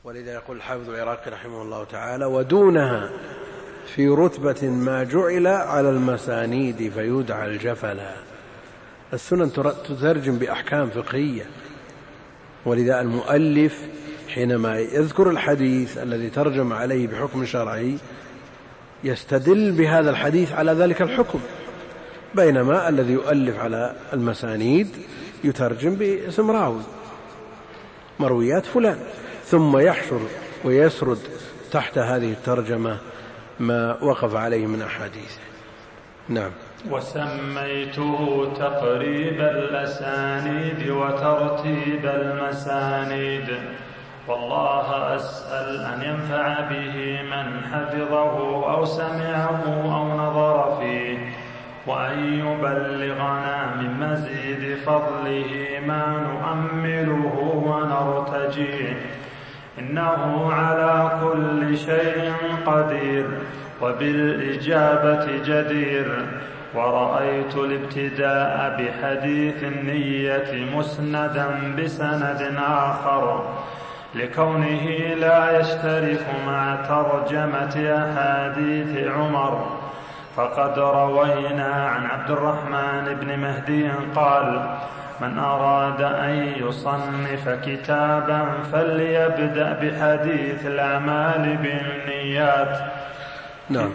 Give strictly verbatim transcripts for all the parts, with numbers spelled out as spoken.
ولذا يقول الحافظ العراقي رحمه الله تعالى: ودونها في رتبة ما جعل على المسانيد فيدعى الجفلا. السنن تترجم بأحكام فقهية، ولذا المؤلف حينما يذكر الحديث الذي ترجم عليه بحكم شرعي يستدل بهذا الحديث على ذلك الحكم، بينما الذي يؤلف على المسانيد يترجم باسم راوي، مرويات فلان، ثم يحشر ويسرد تحت هذه الترجمة ما وقف عليه من أحاديث. نعم. وسميته تقريب الأسانيد وترتيب المسانيد، والله أسأل أن ينفع به من حفظه أو سمعه أو نظر فيه، وأن يبلغنا من مزيد فضله ما نؤمله ونرتجيه، إنه على كل شيء قدير وبالإجابة جدير. ورأيت الابتداء بحديث النية مسندا بسند آخر لكونه لا يشترك مع ترجمة أحاديث عمر، فقد روينا عن عبد الرحمن بن مهدي قال: من أراد أن يصنف كتابا فليبدأ بحديث الأعمال بالنيات. نعم.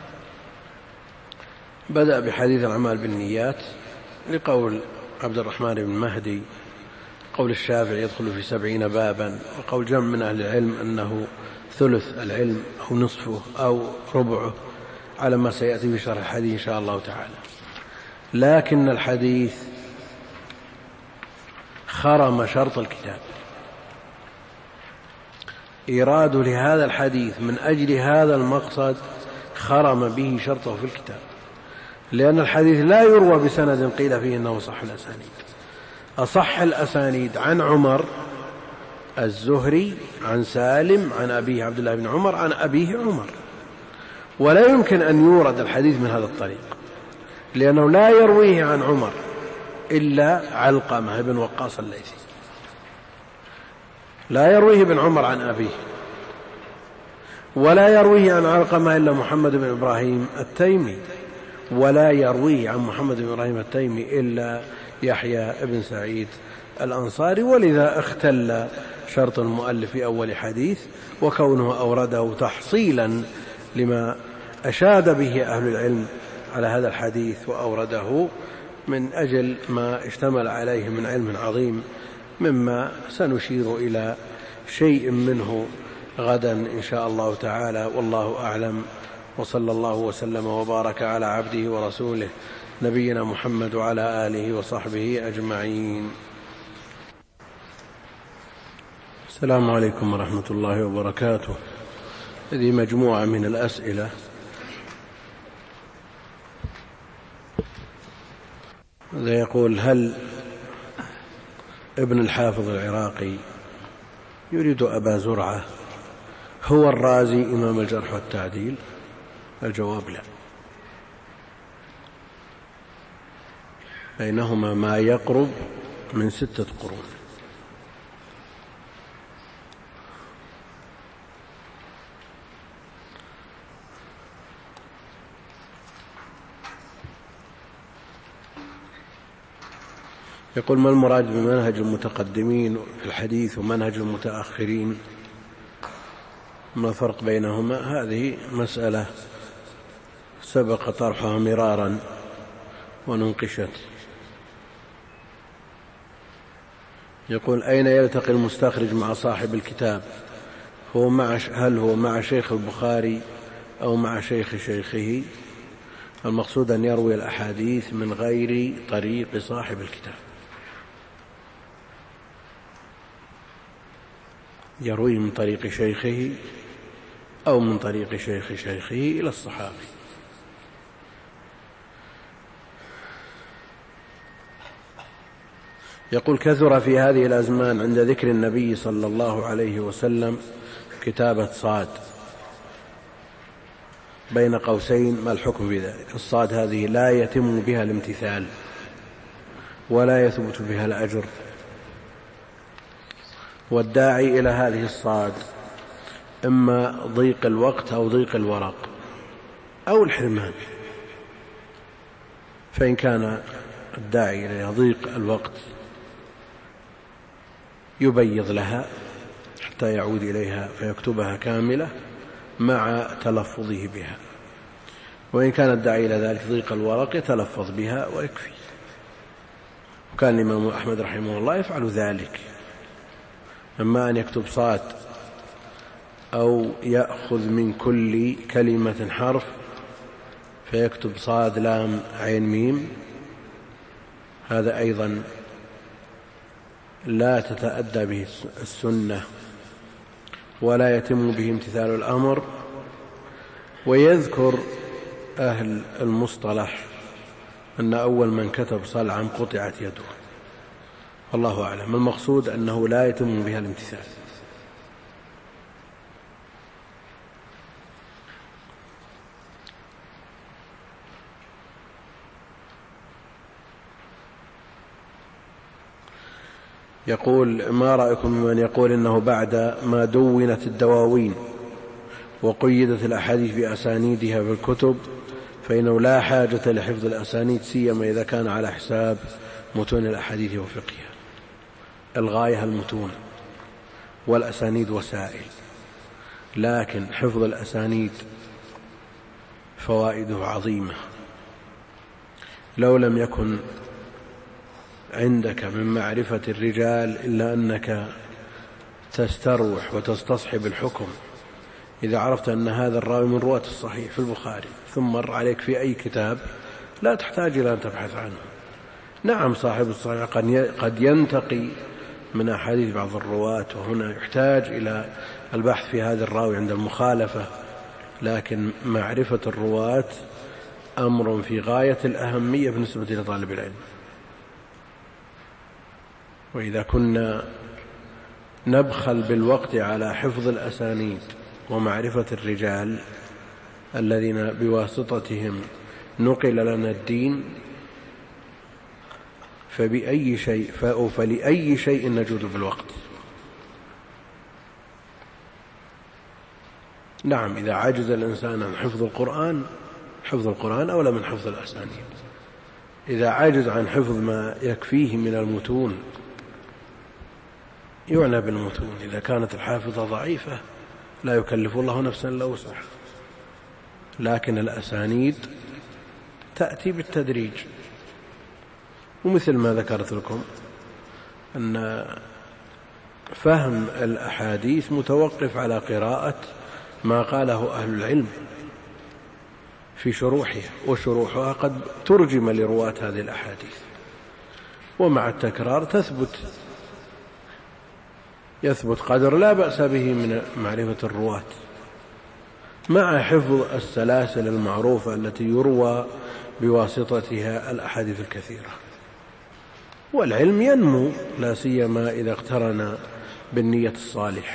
بدأ بحديث الأعمال بالنيات لقول عبد الرحمن بن مهدي، قول الشافعي يدخل في سبعين بابا، وقول جمع من أهل العلم أنه ثلث العلم أو نصفه أو ربعه، على ما سيأتي في شرح الحديث إن شاء الله تعالى. لكن الحديث خرم شرط الكتاب، إيراد لهذا الحديث من أجل هذا المقصد خرم به شرطه في الكتاب، لأن الحديث لا يروى بسند قيل فيه أنه صح الأسانيد. أصح الأسانيد عن عمر الزهري عن سالم عن أبيه عبد الله بن عمر عن أبيه عمر، ولا يمكن أن يورد الحديث من هذا الطريق، لأنه لا يرويه عن عمر إلا علقمة بن وقاص الليثي، لا يرويه ابن عمر عن أبيه، ولا يرويه عن علقمة إلا محمد بن إبراهيم التيمي، ولا يرويه عن محمد بن إبراهيم التيمي إلا يحيى بن سعيد الأنصاري. ولذا اختل شرط المؤلف في أول حديث، وكونه أورده تحصيلا لما أشاد به أهل العلم على هذا الحديث، وأورده من أجل ما اشتمل عليه من علم عظيم، مما سنشير إلى شيء منه غدا إن شاء الله تعالى، والله أعلم. وصلى الله وسلم وبارك على عبده ورسوله نبينا محمد وعلى آله وصحبه أجمعين. السلام عليكم ورحمة الله وبركاته. هذه مجموعة من الأسئلة. هذا يقول: هل ابن الحافظ العراقي يريد أبا زرعة هو الرازي إمام الجرح والتعديل؟ الجواب: لا، بينهما ما يقرب من ستة قرون. يقول: ما المراد بمنهج المتقدمين في الحديث ومنهج المتأخرين؟ ما الفرق بينهما؟ هذه مسألة سبق طرحها مرارا وننقشت. يقول: أين يلتقي المستخرج مع صاحب الكتاب؟ هو مع هل هو مع شيخ البخاري أو مع شيخ شيخه؟ المقصود أن يروي الأحاديث من غير طريق صاحب الكتاب، يروي من طريق شيخه أو من طريق شيخ شيخه إلى الصحابي. يقول: كثر في هذه الأزمان عند ذكر النبي صلى الله عليه وسلم كتابة صاد بين قوسين، ما الحكم بذلك؟ الصاد هذه لا يتم بها الامتثال ولا يثبت بها الأجر، والداعي إلى هذه الصاد إما ضيق الوقت أو ضيق الورق أو الحرمان. فإن كان الداعي إلى ضيق الوقت يبيض لها حتى يعود إليها فيكتبها كاملة مع تلفظه بها، وإن كان الداعي إلى ذلك ضيق الورق يتلفظ بها ويكفي. وكان الإمام أحمد رحمه الله يفعل ذلك، أما أن يكتب صاد أو يأخذ من كل كلمة حرف فيكتب صاد لام عين ميم، هذا أيضا لا تتأدى به السنة ولا يتم به امتثال الأمر. ويذكر أهل المصطلح أن أول من كتب صلعا قطعت يده، والله أعلم. المقصود أنه لا يتم بها الامتثال. يقول: ما رأيكم من يقول إنه بعد ما دونت الدواوين وقيدت الأحاديث بأسانيدها في الكتب فإنه لا حاجة لحفظ الأسانيد، سيما إذا كان على حساب متون الأحاديث وفقهها. الغاية المتون والأسانيد وسائل، لكن حفظ الأسانيد فوائده عظيمة. لو لم يكن عندك من معرفة الرجال إلا أنك تستروح وتستصحب الحكم إذا عرفت أن هذا الراوي من رواة الصحيح في البخاري ثم مر عليك في أي كتاب، لا تحتاج إلى أن تبحث عنه. نعم صاحب الصحيح قد ينتقي من أحاديث بعض الرواة، وهنا يحتاج إلى البحث في هذا الراوي عند المخالفة، لكن معرفة الرواة أمر في غاية الأهمية بالنسبة لطالب العلم. وإذا كنا نبخل بالوقت على حفظ الأسانيد ومعرفة الرجال الذين بواسطتهم نقل لنا الدين، فبأي شيء فلأي شيء نجود بالوقت. نعم إذا عجز الإنسان عن حفظ القرآن، حفظ القرآن أولى من حفظ الأسانيد. إذا عجز عن حفظ ما يكفيه من المتون يعنى بالمتون. إذا كانت الحافظة ضعيفة لا يكلف الله نفسا إلا وسعها، لكن الأسانيد تأتي بالتدريج. ومثل ما ذكرت لكم أن فهم الأحاديث متوقف على قراءة ما قاله أهل العلم في شروحها، وشروحها قد ترجم لرواة هذه الأحاديث، ومع التكرار تثبت يثبت قدر لا بأس به من معرفة الرواة، مع حفظ السلاسل المعروفة التي يروى بواسطتها الأحاديث الكثيرة. والعلم ينمو لا سيما إذا اقترن بالنية الصالحة.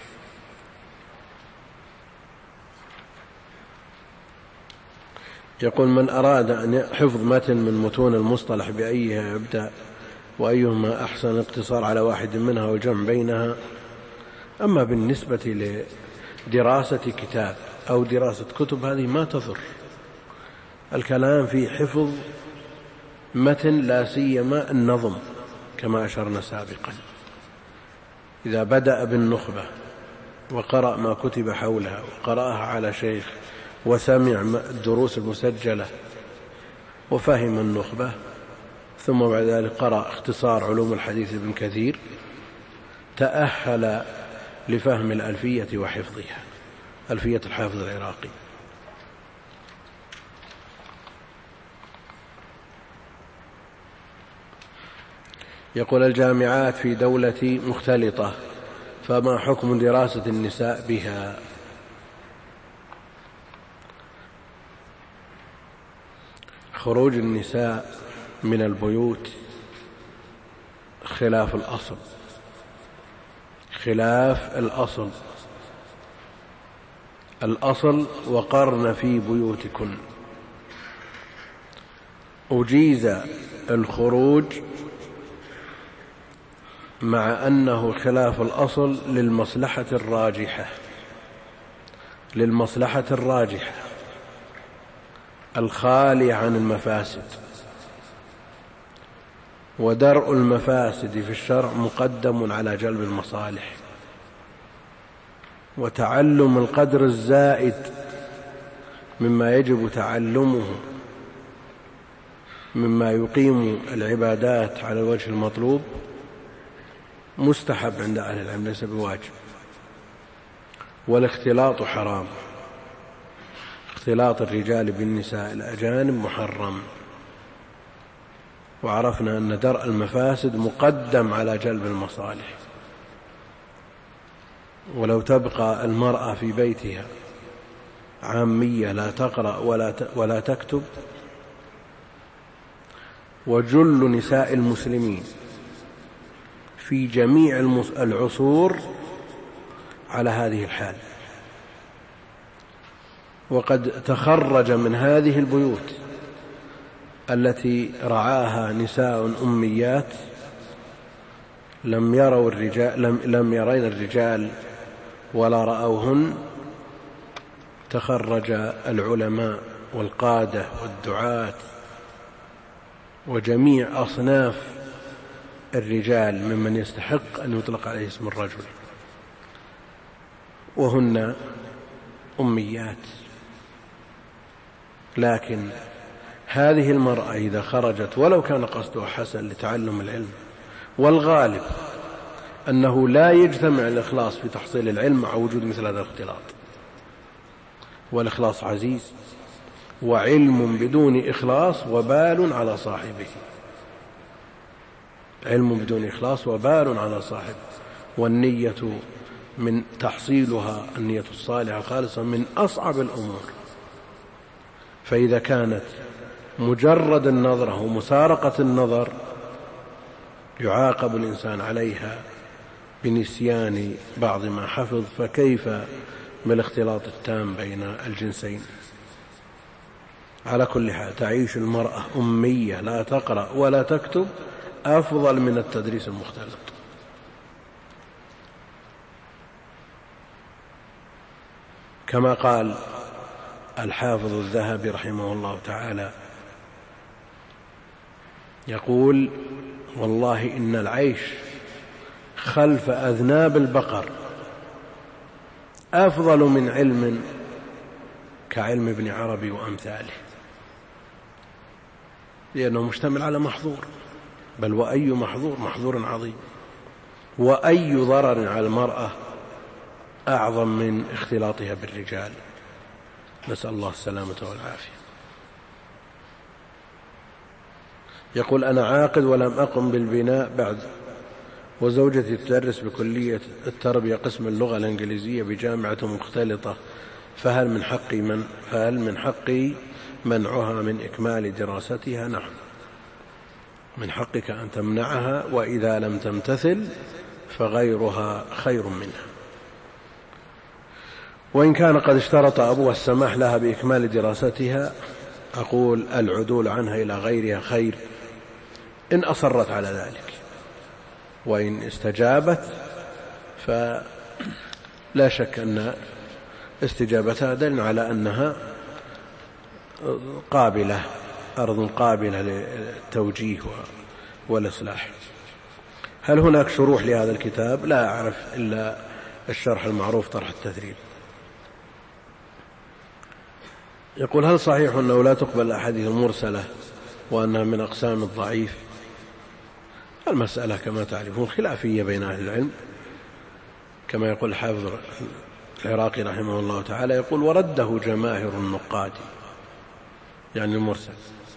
يقول: من أراد أن حفظ متن من متون المصطلح بأيها يبدأ وأيهما أحسن، اقتصار على واحد منها والجمع بينها. أما بالنسبة لدراسة كتاب أو دراسة كتب هذه ما تضر. الكلام في حفظ متن لا سيما النظم كما أشرنا سابقا. إذا بدأ بالنخبة وقرأ ما كتب حولها وقرأها على شيخ وسمع الدروس المسجلة وفهم النخبة، ثم بعد ذلك قرأ اختصار علوم الحديث ابن كثير، تأهل لفهم الألفية وحفظها، ألفية الحافظ العراقي. يقول: الجامعات في دولتي مختلطة، فما حكم دراسة النساء بها؟ خروج النساء من البيوت خلاف الأصل، خلاف الأصل. الأصل: وقرن في بيوتكن. أجيز الخروج مع أنه خلاف الأصل للمصلحة الراجحة، للمصلحة الراجحة الخالية عن المفاسد، ودرء المفاسد في الشرع مقدم على جلب المصالح، وتعلم القدر الزائد مما يجب تعلمه مما يقيم العبادات على الوجه المطلوب مستحب عند أهل العلم ليس بواجب. والاختلاط حرام، اختلاط الرجال بالنساء الأجانب محرم، وعرفنا أن درء المفاسد مقدم على جلب المصالح. ولو تبقى المرأة في بيتها عامية لا تقرأ ولا ولا تكتب، وجل نساء المسلمين في جميع العصور على هذه الحال، وقد تخرج من هذه البيوت التي رعاها نساء أميات لم يروا الرجال لم, لم يرين الرجال ولا رأوهن، تخرج العلماء والقادة والدعاة وجميع أصناف الرجال ممن يستحق أن يطلق عليه اسم الرجل، وهن أميات. لكن هذه المرأة إذا خرجت ولو كان قصدها حسن لتعلم العلم، والغالب أنه لا يجتمع الإخلاص في تحصيل العلم مع وجود مثل هذا الاختلاط، والإخلاص عزيز، وعلم بدون إخلاص وبال على صاحبه، علم بدون إخلاص وبال على صاحبه. والنية من تحصيلها النية الصالحة خالصة من أصعب الأمور، فإذا كانت مجرد النظرة ومسارقة النظر يعاقب الإنسان عليها بنسيان بعض ما حفظ، فكيف بالاختلاط التام بين الجنسين؟ على كل حال تعيش المرأة أمية لا تقرأ ولا تكتب أفضل من التدريس المختلط. كما قال الحافظ الذهبي رحمه الله تعالى، يقول: والله إن العيش خلف أذناب البقر أفضل من علم كعلم ابن عربي وأمثاله، لأنه مشتمل على محظور، بل وأي محظور محظور عظيم، وأي ضرر على المرأة أعظم من اختلاطها بالرجال، نسأل الله السلامة والعافية. يقول: أنا عاقد ولم أقم بالبناء بعد، وزوجتي تدرس بكلية التربية قسم اللغة الإنجليزية بجامعة مختلطة، فهل من حقي من فهل من حقي منعها من إكمال دراستها؟ نعم، من حقك أن تمنعها، وإذا لم تمتثل فغيرها خير منها. وإن كان قد اشترط أبوها السماح لها بإكمال دراستها، أقول العدول عنها إلى غيرها خير إن أصرت على ذلك، وإن استجابت فلا شك أن استجابتها دل على أنها قابلة، أرض قابلة للتوجيه والإصلاح. هل هناك شروح لهذا الكتاب؟ لا أعرف إلا الشرح المعروف طرح التثريب. يقول: هل صحيح أنه لا تقبل الأحاديث المرسلة وأنها من أقسام الضعيف؟ المسألة كما تعرفون خلافية بين أهل العلم، كما يقول الحافظ العراقي رحمه الله تعالى، يقول: ورده جماهر النقاد، يعني المرسل،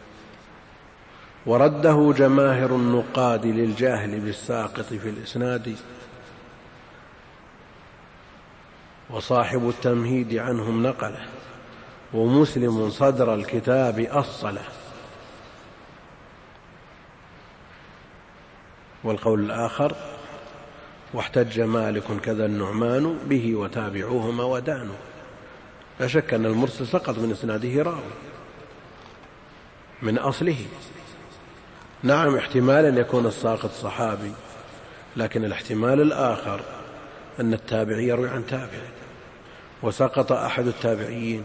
ورده جماهر النقاد للجاهل بالساقط في الإسناد، وصاحب التمهيد عنهم نقله، ومسلم صدر الكتاب أصله. والقول الآخر: واحتج مالك كذا النعمان به وتابعوهما ودانوا. لا شك أن المرسل سقط من إسناده راوي من أصله. نعم، احتمال أن يكون الساقط صحابي، لكن الاحتمال الآخر أن التابعي يروي عن تابع، وسقط أحد التابعين،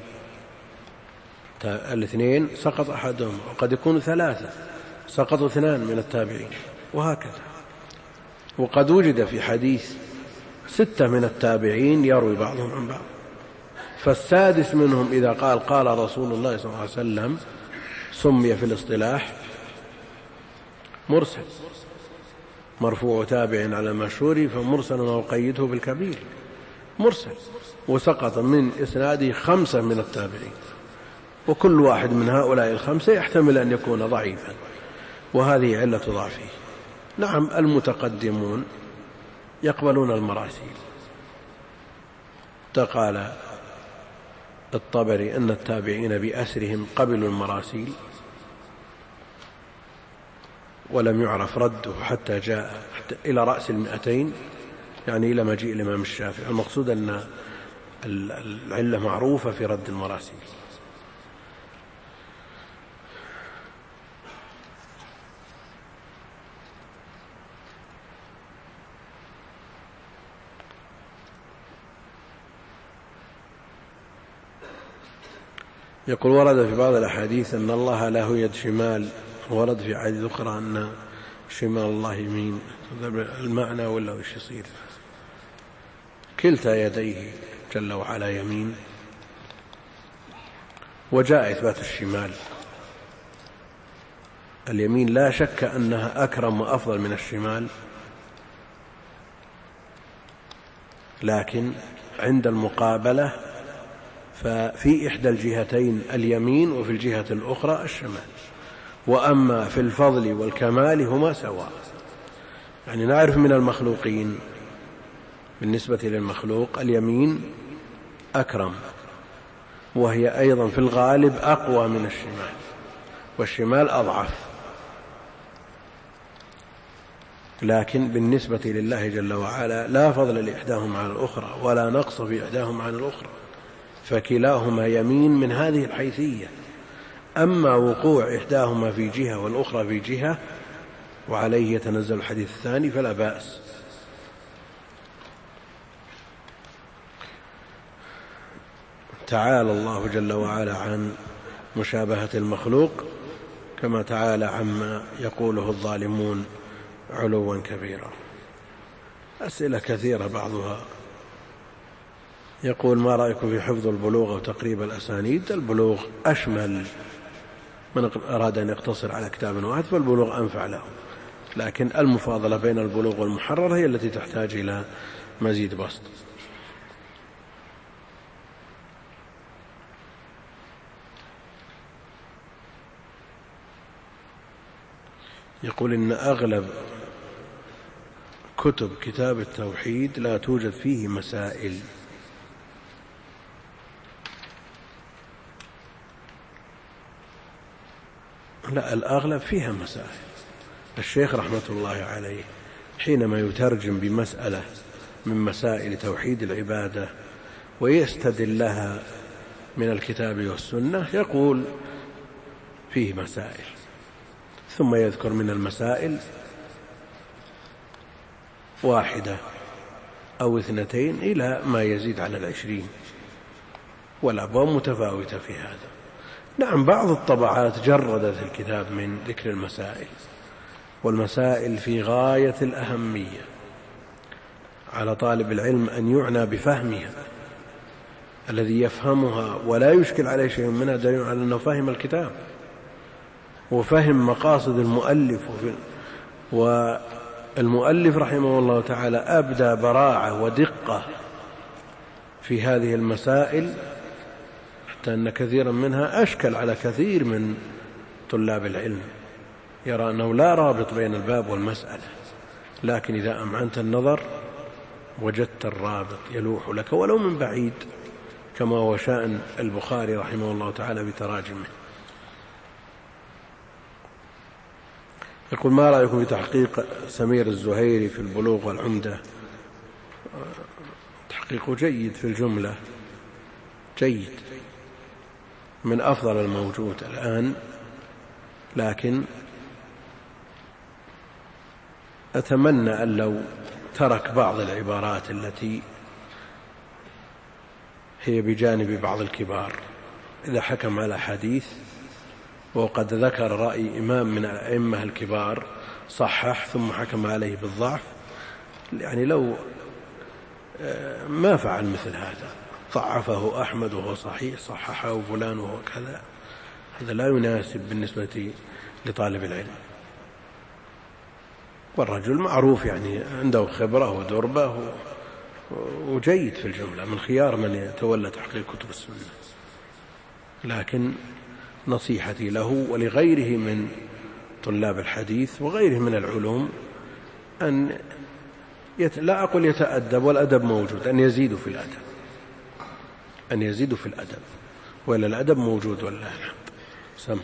الاثنين سقط أحدهم، وقد يكون ثلاثة سقطوا اثنان من التابعين، وهكذا. وقد وجد في حديث ستة من التابعين يروي بعضهم عن بعض، فالسادس منهم إذا قال قال رسول الله صلى الله عليه وسلم سمي في الاصطلاح مرسل، مرفوع تابع على مشهور فمرسل وقيده بالكبير مرسل، وسقط من إسناده خمسة من التابعين، وكل واحد من هؤلاء الخمسة يحتمل أن يكون ضعيفا، وهذه علة ضعفه. نعم المتقدمون يقبلون المراسيل، قال الطبري أن التابعين بأسرهم قبلوا المراسيل ولم يعرف رده حتى جاء حتى إلى رأس المئتين، يعني إلى مجيء الإمام الشافعي. المقصود أن العلة معروفة في رد المراسيل. يقول ورد في بعض الأحاديث أن الله له يد شمال، ورد في أحاديث أخرى أن شمال الله يمين، المعنى ولا وش يصير؟ كلتا يديه جل وعلا يمين، وجاء إثبات الشمال. اليمين لا شك أنها أكرم وأفضل من الشمال، لكن عند المقابلة ففي إحدى الجهتين اليمين وفي الجهة الأخرى الشمال، وأما في الفضل والكمال هما سواء. يعني نعرف من المخلوقين بالنسبة للمخلوق اليمين أكرم، وهي أيضا في الغالب أقوى من الشمال، والشمال أضعف، لكن بالنسبة لله جل وعلا لا فضل لإحداهما على الأخرى ولا نقص في إحداهما عن الأخرى، فكلاهما يمين من هذه الحيثية. أما وقوع إحداهما في جهة والأخرى في جهة وعليه يتنزل الحديث الثاني فلا بأس. تعالى الله جل وعلا عن مشابهة المخلوق كما تعالى عما يقوله الظالمون علوا كبيرا. أسئلة كثيرة بعضها يقول ما رأيكم في حفظ البلوغ وتقريب الأسانيد؟ البلوغ أشمل، من أراد أن يقتصر على كتاب واحد فالبلوغ أنفع له، لكن المفاضلة بين البلوغ والمحرر هي التي تحتاج إلى مزيد بسط. يقول إن أغلب كتب كتاب التوحيد لا توجد فيه مسائل. لا، الأغلب فيها مسائل. الشيخ رحمة الله عليه حينما يترجم بمسألة من مسائل توحيد العبادة ويستدل لها من الكتاب والسنة يقول فيه مسائل، ثم يذكر من المسائل واحدة أو اثنتين إلى ما يزيد على العشرين، والأبواب متفاوتة في هذا. نعم بعض الطبعات جردت الكتاب من ذكر المسائل، والمسائل في غاية الأهمية، على طالب العلم أن يعنى بفهمها، الذي يفهمها ولا يشكل عليه شيء منها دليل على أنه فهم الكتاب وفهم مقاصد المؤلف. والمؤلف رحمه الله تعالى أبدى براعة ودقة في هذه المسائل، حتى أن كثيرا منها أشكل على كثير من طلاب العلم، يرى أنه لا رابط بين الباب والمسألة، لكن إذا أمعنت النظر وجدت الرابط يلوح لك ولو من بعيد، كما هو شأن البخاري رحمه الله تعالى بتراجمه. يقول ما رأيكم في تحقيق سمير الزهيري في البلوغ والعمدة؟ تحقيقه جيد في الجملة، جيد، من أفضل الموجود الآن، لكن أتمنى أن لو ترك بعض العبارات التي هي بجانب بعض الكبار. إذا حكم على حديث وقد ذكر رأي إمام من الأئمة الكبار صحح ثم حكم عليه بالضعف، يعني لو ما فعل مثل هذا، ضعفه أحمد وهو صحيح، صححه فلان وهو كذا، هذا لا يناسب بالنسبة لطالب العلم. والرجل معروف يعني عنده خبرة ودربة وجيد في الجملة، من خيار من يتولى تحقيق كتب السنة، لكن نصيحتي له ولغيره من طلاب الحديث وغيره من العلوم أن يت... لا أقول يتأدب، والأدب موجود، أن يزيدوا في الأدب، أن يزيدوا في الأدب، ولا الأدب موجود والله الحمد. سم.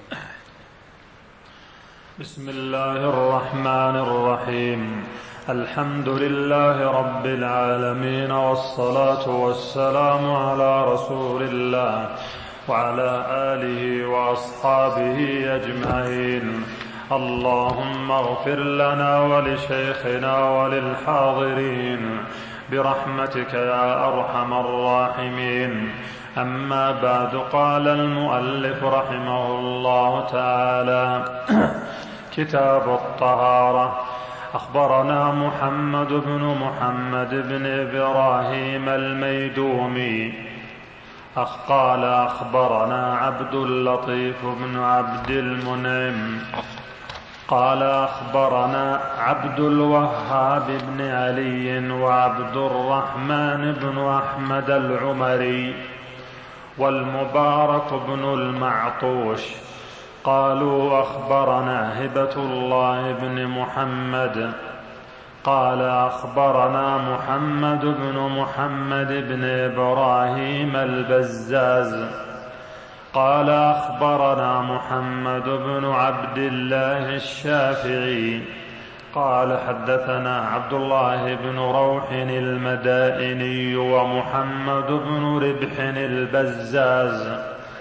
بسم الله الرحمن الرحيم. الحمد لله رب العالمين، والصلاة والسلام على رسول الله وعلى آله وأصحابه أجمعين. اللهم اغفر لنا ولشيخنا وللحاضرين برحمتك يا أرحم الراحمين. أما بعد، قال المؤلف رحمه الله تعالى: كتاب الطهارة. أخبرنا محمد بن محمد بن إبراهيم الميدومي قال أخبرنا عبد اللطيف بن عبد المنعم قال أخبرنا عبد الوهاب بن علي وعبد الرحمن بن أحمد العمري والمبارك بن المعطوش قالوا أخبرنا هبة الله بن محمد قال أخبرنا محمد بن محمد بن إبراهيم البزاز قال أخبرنا محمد بن عبد الله الشافعي قال حدثنا عبد الله بن روح المدائني ومحمد بن ربح البزاز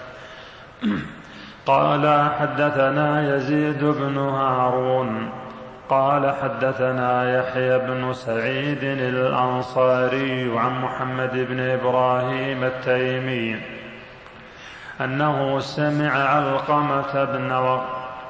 قال حدثنا يزيد بن هارون قال حدثنا يحيى بن سعيد الأنصاري عن محمد بن إبراهيم التيمي أنه سمع علقمة بن و...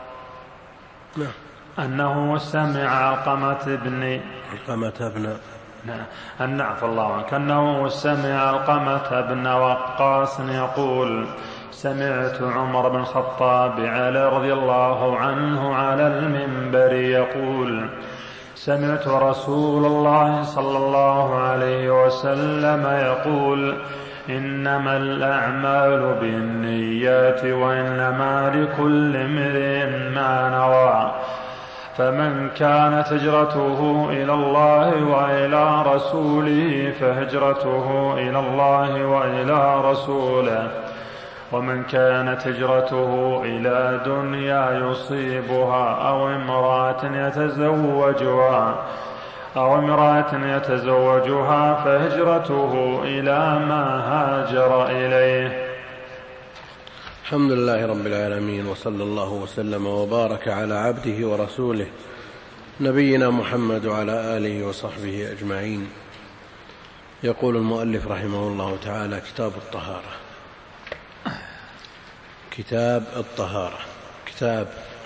أنه سمع علقمة بن علقمة بن أن عفى الله عنك أنه سمع علقمة بن وقاص يقول: سمعت عمر بن الخطاب على رضي الله عنه على المنبر يقول: سمعت رسول الله صلى الله عليه وسلم يقول: إنما الأعمال بالنيات وإنما لكل امرئ ما نوى، فمن كانت هجرته إلى الله وإلى رسوله فهجرته إلى الله وإلى رسوله، ومن كانت هجرته إلى دنيا يصيبها أو امرأة يتزوجها أو امرأة يتزوجها فهجرته إلى ما هاجر إليه. الحمد لله رب العالمين، وصلى الله وسلم وبارك على عبده ورسوله نبينا محمد وعلى آله وصحبه أجمعين. يقول المؤلف رحمه الله تعالى: كتاب الطهارة. كتاب الطهارة كتاب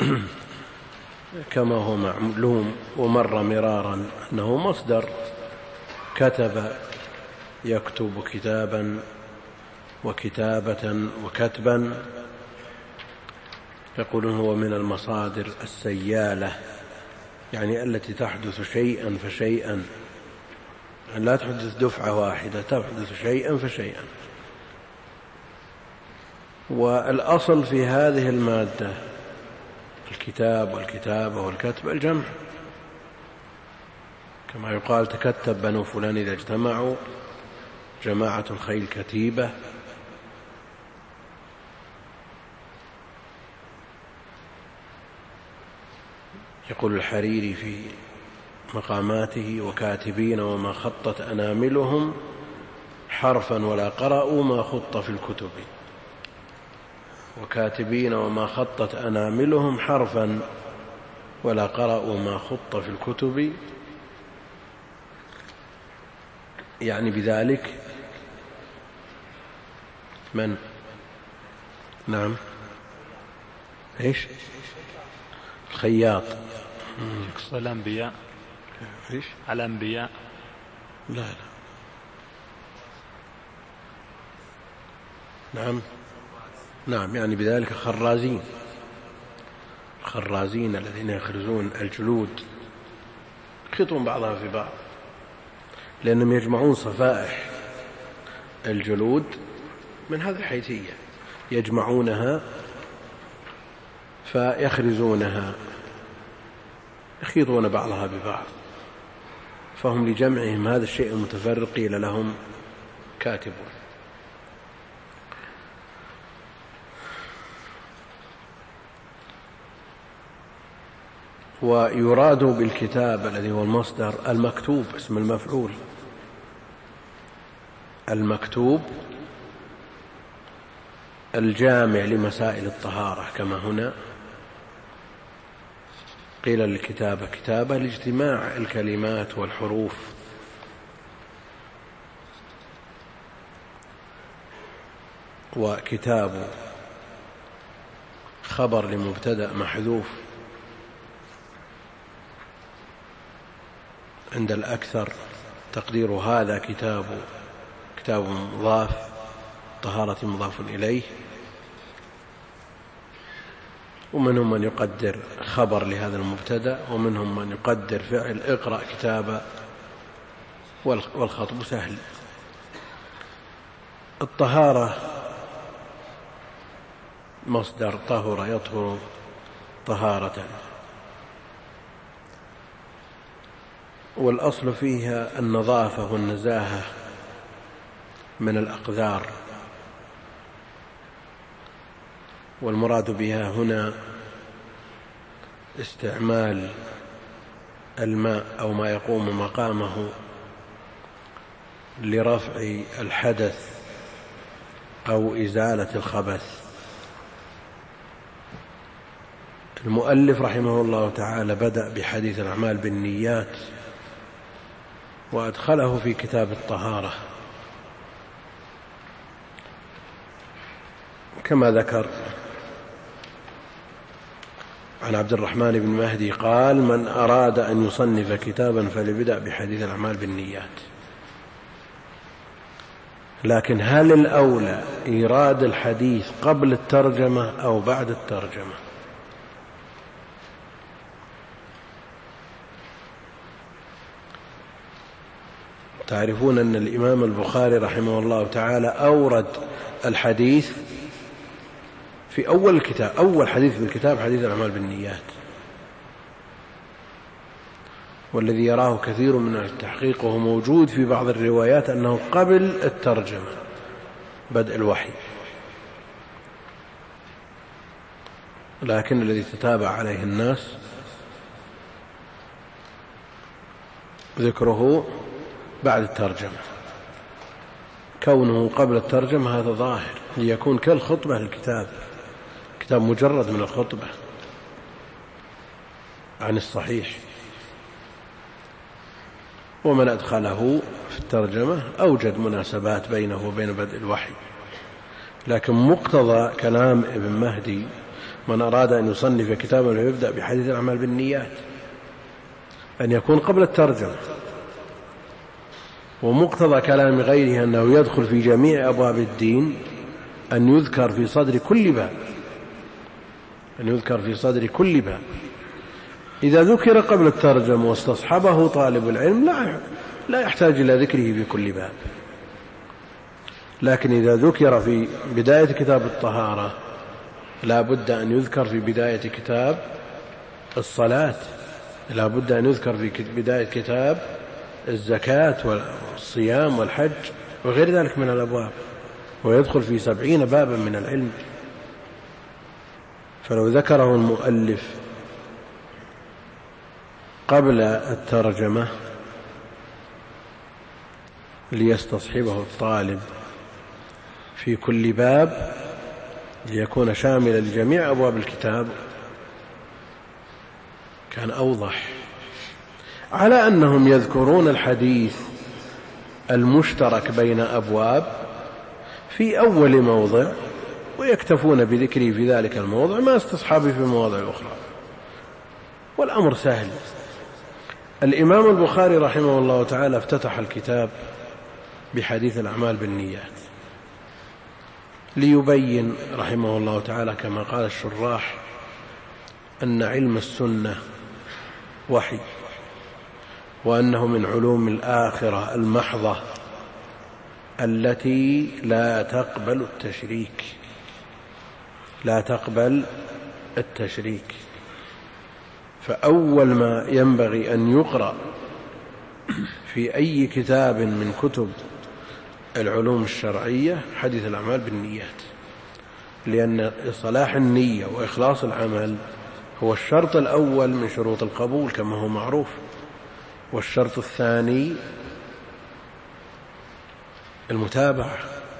كما هو معلوم ومر مرارا أنه مصدر كتب يكتب كتابا وكتابة وكتبا، يقولون هو من المصادر السيالة، يعني التي تحدث شيئا فشيئا، لا تحدث دفعة واحدة، تحدث شيئا فشيئا. والأصل في هذه المادة الكتاب والكتابة والكتب الجمع، كما يقال: تكتب بنو فلان إذا اجتمعوا، جماعة الخيل كتيبة. يقول الحريري في مقاماته: وكاتبين وما خطت أناملهم حرفا ولا قرأوا ما خط في الكتب. وكاتبين وما خطت أناملهم حرفا ولا قرأوا ما خط في الكتب، يعني بذلك من؟ نعم. إيش؟ الخياط. يقصد الأنبياء. إيش؟ الأنبياء. لا لا. نعم نعم، يعني بذلك خرازين، الخرازين الذين يخرزون الجلود يخيطون بعضها في بعض، لأنهم يجمعون صفائح الجلود من هذه الحيثية، يجمعونها فيخرزونها، يخيطون بعضها ببعض، فهم لجمعهم هذا الشيء المتفرق قيل لهم كاتبون. ويراد بالكتاب الذي هو المصدر المكتوب، اسم المفعول، المكتوب الجامع لمسائل الطهارة، كما هنا قيل للكتابة كتابة لاجتماع الكلمات والحروف، وكتاب خبر لمبتدأ محذوف عند الأكثر، تقدير هذا كتاب، كتاب مضاف، طهارة مضاف إليه. ومنهم من يقدر خبر لهذا المبتدأ، ومنهم من يقدر فعل اقرأ كتابا، والخطب سهل. الطهارة مصدر طهر يطهر طهارة، والأصل فيها النظافة والنزاهة من الأقذار، والمراد بها هنا استعمال الماء أو ما يقوم مقامه لرفع الحدث أو إزالة الخبث. المؤلف رحمه الله تعالى بدأ بحديث الأعمال بالنيات وأدخله في كتاب الطهارة، كما ذكر عن عبد الرحمن بن مهدي قال: من أراد أن يصنف كتابا فليبدأ بحديث الأعمال بالنيات. لكن هل الأولى إيراد الحديث قبل الترجمة أو بعد الترجمة؟ تعرفون أن الإمام البخاري رحمه الله تعالى أورد الحديث في أول الكتاب، أول حديث بالكتاب حديث الأعمال بالنيات، والذي يراه كثير من التحقيق وهو موجود في بعض الروايات أنه قبل الترجمة بدء الوحي، لكن الذي تتابع عليه الناس ذكره بعد الترجمة. كونه قبل الترجمة هذا ظاهر ليكون كالخطبة للكتاب، كتاب مجرد من الخطبة عن الصحيح. ومن أدخله في الترجمة أوجد مناسبات بينه وبين بدء الوحي، لكن مقتضى كلام ابن مهدي من أراد أن يصنف كتابا فيبدأ بحديث الأعمال بالنيات أن يكون قبل الترجمة، ومقتضى كلام غيره أنه يدخل في جميع أبواب الدين أن يذكر في صدر كل باب، أن يذكر في صدر كل باب. إذا ذكر قبل الترجمة واستصحبه طالب العلم لا لا يحتاج إلى ذكره في كل باب، لكن إذا ذكر في بداية كتاب الطهارة لا بد أن يذكر في بداية كتاب الصلاة، لا بد أن يذكر في بداية كتاب الزكاة والصيام والحج وغير ذلك من الأبواب، ويدخل في سبعين بابا من العلم. فلو ذكره المؤلف قبل الترجمة ليستصحبه الطالب في كل باب ليكون شاملا لجميع أبواب الكتاب كان أوضح، على أنهم يذكرون الحديث المشترك بين أبواب في أول موضع ويكتفون بذكره في ذلك الموضع ما استصحابه في المواضع الأخرى، والأمر سهل. الإمام البخاري رحمه الله تعالى افتتح الكتاب بحديث الأعمال بالنيات ليبين رحمه الله تعالى كما قال الشراح أن علم السنة وحي، وأنه من علوم الآخرة المحضة التي لا تقبل التشريك لا تقبل التشريك فأول ما ينبغي أن يقرأ في أي كتاب من كتب العلوم الشرعية حديث الأعمال بالنيات، لأن صلاح النية وإخلاص العمل هو الشرط الأول من شروط القبول كما هو معروف، والشرط الثاني المتابعة.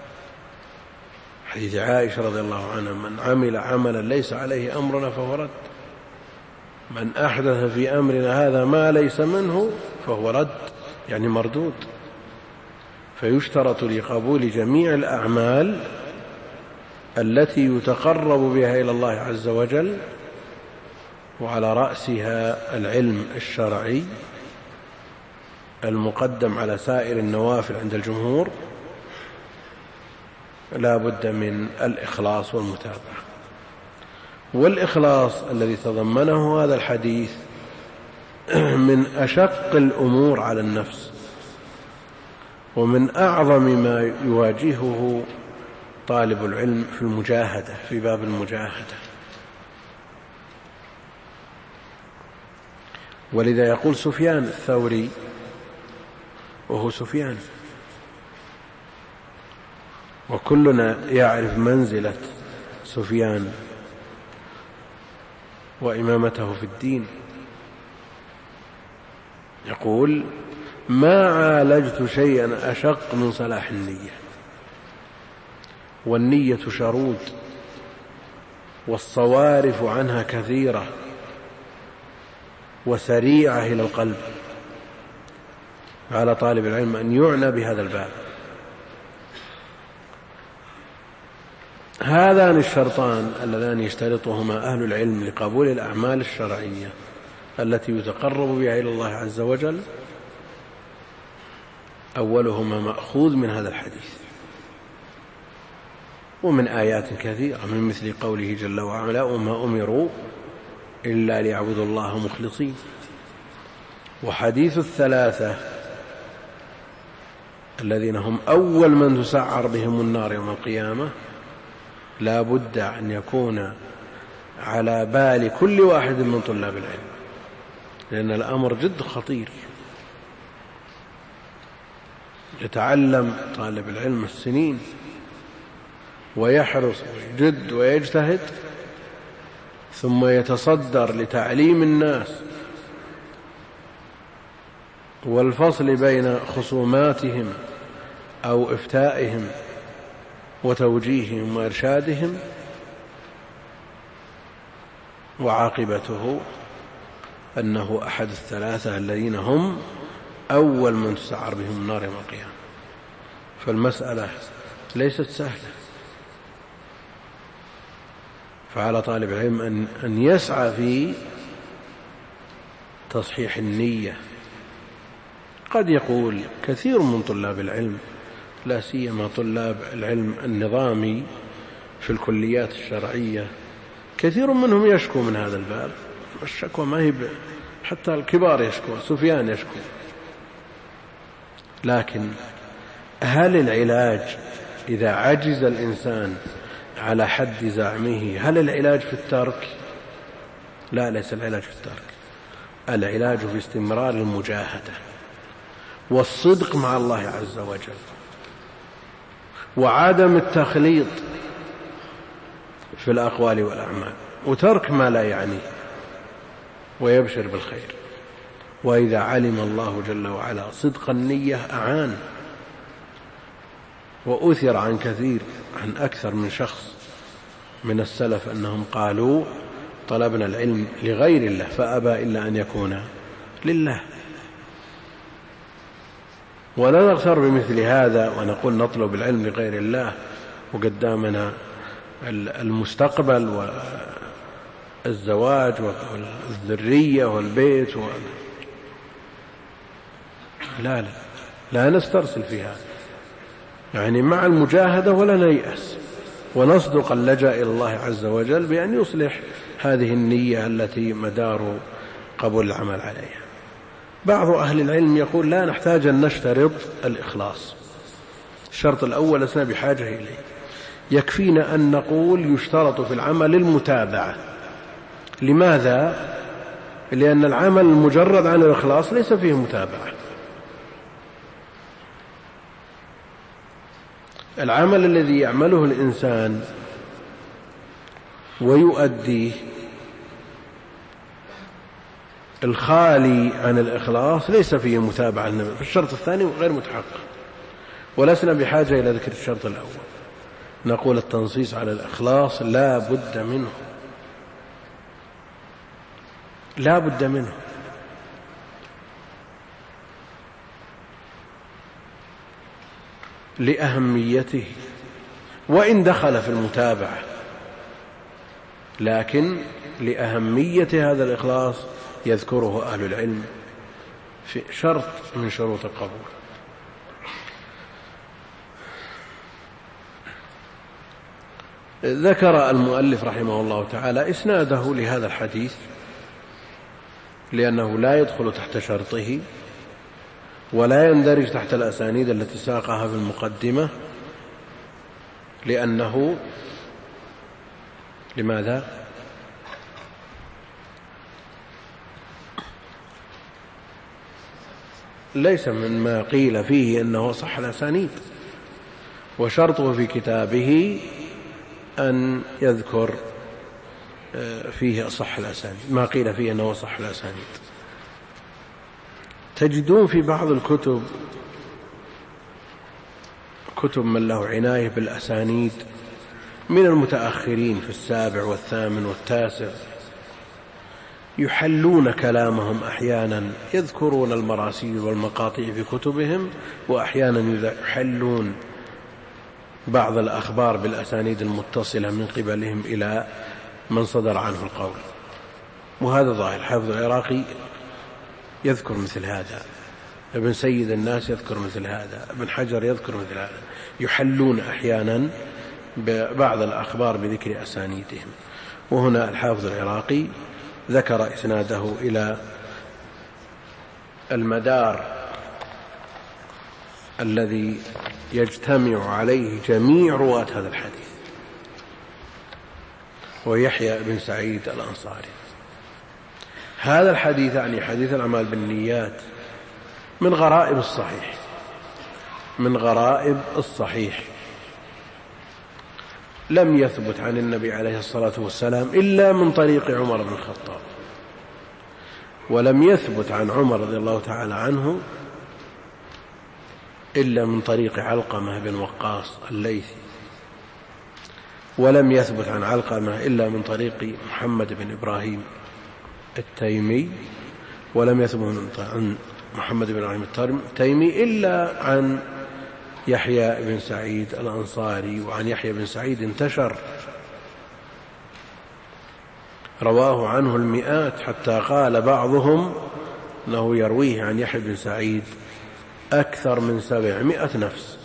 حديث عائشة رضي الله عنها: من عمل عملا ليس عليه أمرنا فهو رد، من أحدث في أمرنا هذا ما ليس منه فهو رد، يعني مردود. فيشترط لقبول جميع الأعمال التي يتقرب بها إلى الله عز وجل، وعلى رأسها العلم الشرعي المقدم على سائر النوافل عند الجمهور، لا بد من الإخلاص والمتابعة. والإخلاص الذي تضمنه هذا الحديث من أشق الأمور على النفس، ومن أعظم ما يواجهه طالب العلم في المجاهدة، في باب المجاهدة. ولذا يقول سفيان الثوري، وهو سفيان، وكلنا يعرف منزلة سفيان وإمامته في الدين، يقول: ما عالجت شيئا أشق من صلاح النية، والنية شرود والصوارف عنها كثيرة وسريعة إلى القلب. على طالب العلم أن يعنى بهذا الباب. هذان الشرطان اللذان يشترطهما أهل العلم لقبول الأعمال الشرعية التي يتقرب بها إلى الله عز وجل، أولهما مأخوذ من هذا الحديث ومن آيات كثيرة، من مثل قوله جل وعلا: وما أمروا إلا ليعبدوا الله مخلصين. وحديث الثلاثة الذين هم أول من تسعر بهم النار يوم القيامة لا بد أن يكون على بال كل واحد من طلاب العلم، لأن الأمر جد خطير. يتعلم طالب العلم السنين ويحرص ويجد ويجتهد، ثم يتصدر لتعليم الناس والفصل بين خصوماتهم أو إفتائهم وتوجيههم وإرشادهم، وعاقبته أنه أحد الثلاثة الذين هم أول من تسعر بهم النار يوم القيامة. فالمسألة ليست سهلة، فعلى طالب العلم أن يسعى في تصحيح النية. قد يقول كثير من طلاب العلم، لا سيما طلاب العلم النظامي في الكليات الشرعية، كثير منهم يشكو من هذا الباب. الشكوى ما هي حتى الكبار يشكو، سفيان يشكو. لكن هل العلاج إذا عجز الإنسان على حد زعمه، هل العلاج في الترك؟ لا، ليس العلاج في الترك. العلاج في استمرار المجاهدة والصدق مع الله عز وجل، وعدم التخليط في الأقوال والأعمال، وترك ما لا يعنيه، ويبشر بالخير. وإذا علم الله جل وعلا صدق النية أعان. وأثر عن كثير عن أكثر من شخص من السلف أنهم قالوا: طلبنا العلم لغير الله فأبى إلا أن يكون لله. ولا نغتر بمثل هذا ونقول نطلب العلم لغير الله وقدامنا المستقبل والزواج والذرية والبيت و... لا لا لا نسترسل في هذا، يعني مع المجاهدة ولا نيأس، ونصدق اللجأ إلى الله عز وجل بأن يصلح هذه النية التي مدار قبول العمل عليها. بعض أهل العلم يقول لا نحتاج أن نشترط الإخلاص، الشرط الأول لسنا بحاجة إليه، يكفينا أن نقول يشترط في العمل المتابعة. لماذا؟ لأن العمل المجرد عن الإخلاص ليس فيه متابعة. العمل الذي يعمله الإنسان ويؤديه الخالي عن الإخلاص ليس فيه متابعة النبي، فالشرط الثاني غير متحقق، ولسنا بحاجة إلى ذكر الشرط الأول. نقول التنصيص على الإخلاص لا بد منه، لا بد منه، لأهميته، وإن دخل في المتابعة، لكن لأهمية هذا الإخلاص يذكره أهل العلم في شرط من شروط القبول. ذكر المؤلف رحمه الله تعالى إسناده لهذا الحديث لأنه لا يدخل تحت شرطه ولا يندرج تحت الأسانيد التي ساقها في المقدمة، لأنه لماذا؟ ليس مما قيل فيه أنه صح الأسانيد، وشرطه في كتابه أن يذكر فيه صح الأسانيد، ما قيل فيه أنه صح الأسانيد. تجدون في بعض الكتب كتب من له عناية بالأسانيد من المتأخرين في السابع والثامن والتاسع يحلون كلامهم، أحيانا يذكرون المراسيل والمقاطع في كتبهم، وأحيانا يحلون بعض الأخبار بالأسانيد المتصلة من قبلهم إلى من صدر عنه القول، وهذا ظاهر. حافظ العراقي يذكر مثل هذا، ابن سيد الناس يذكر مثل هذا، ابن حجر يذكر مثل هذا، يحلون أحيانا ببعض الأخبار بذكر أسانيدهم. وهنا الحافظ العراقي ذكر إسناده إلى المدار الذي يجتمع عليه جميع رواة هذا الحديث، ويحيى بن سعيد الأنصاري. هذا الحديث يعني حديث الأعمال بالنيات من غرائب الصحيح، من غرائب الصحيح، لم يثبت عن النبي عليه الصلاة والسلام إلا من طريق عمر بن الخطاب، ولم يثبت عن عمر رضي الله تعالى عنه إلا من طريق علقمة بن وقاص الليثي، ولم يثبت عن علقمة إلا من طريق محمد بن إبراهيم التيمي، ولم يثبت عن محمد بن إبراهيم التيمي إلا عن يحيى بن سعيد الأنصاري. وعن يحيى بن سعيد انتشر، رواه عنه المئات، حتى قال بعضهم أنه يرويه عن يحيى بن سعيد أكثر من سبعمائة نفس.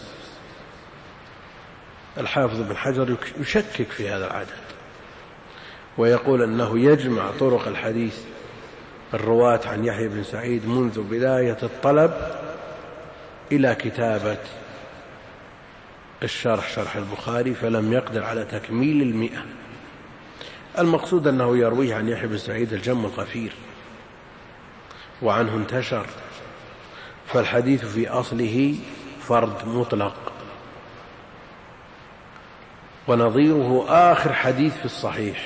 الحافظ بن حجر يشكك في هذا العدد، ويقول أنه يجمع طرق الحديث الرواة عن يحيى بن سعيد منذ بداية الطلب إلى كتابة الشرح شرح البخاري، فلم يقدر على تكميل المئة. المقصود أنه يرويه عن يحيى بن سعيد الجم الغفير، وعنه انتشر، فالحديث في أصله فرد مطلق. ونظيره آخر حديث في الصحيح،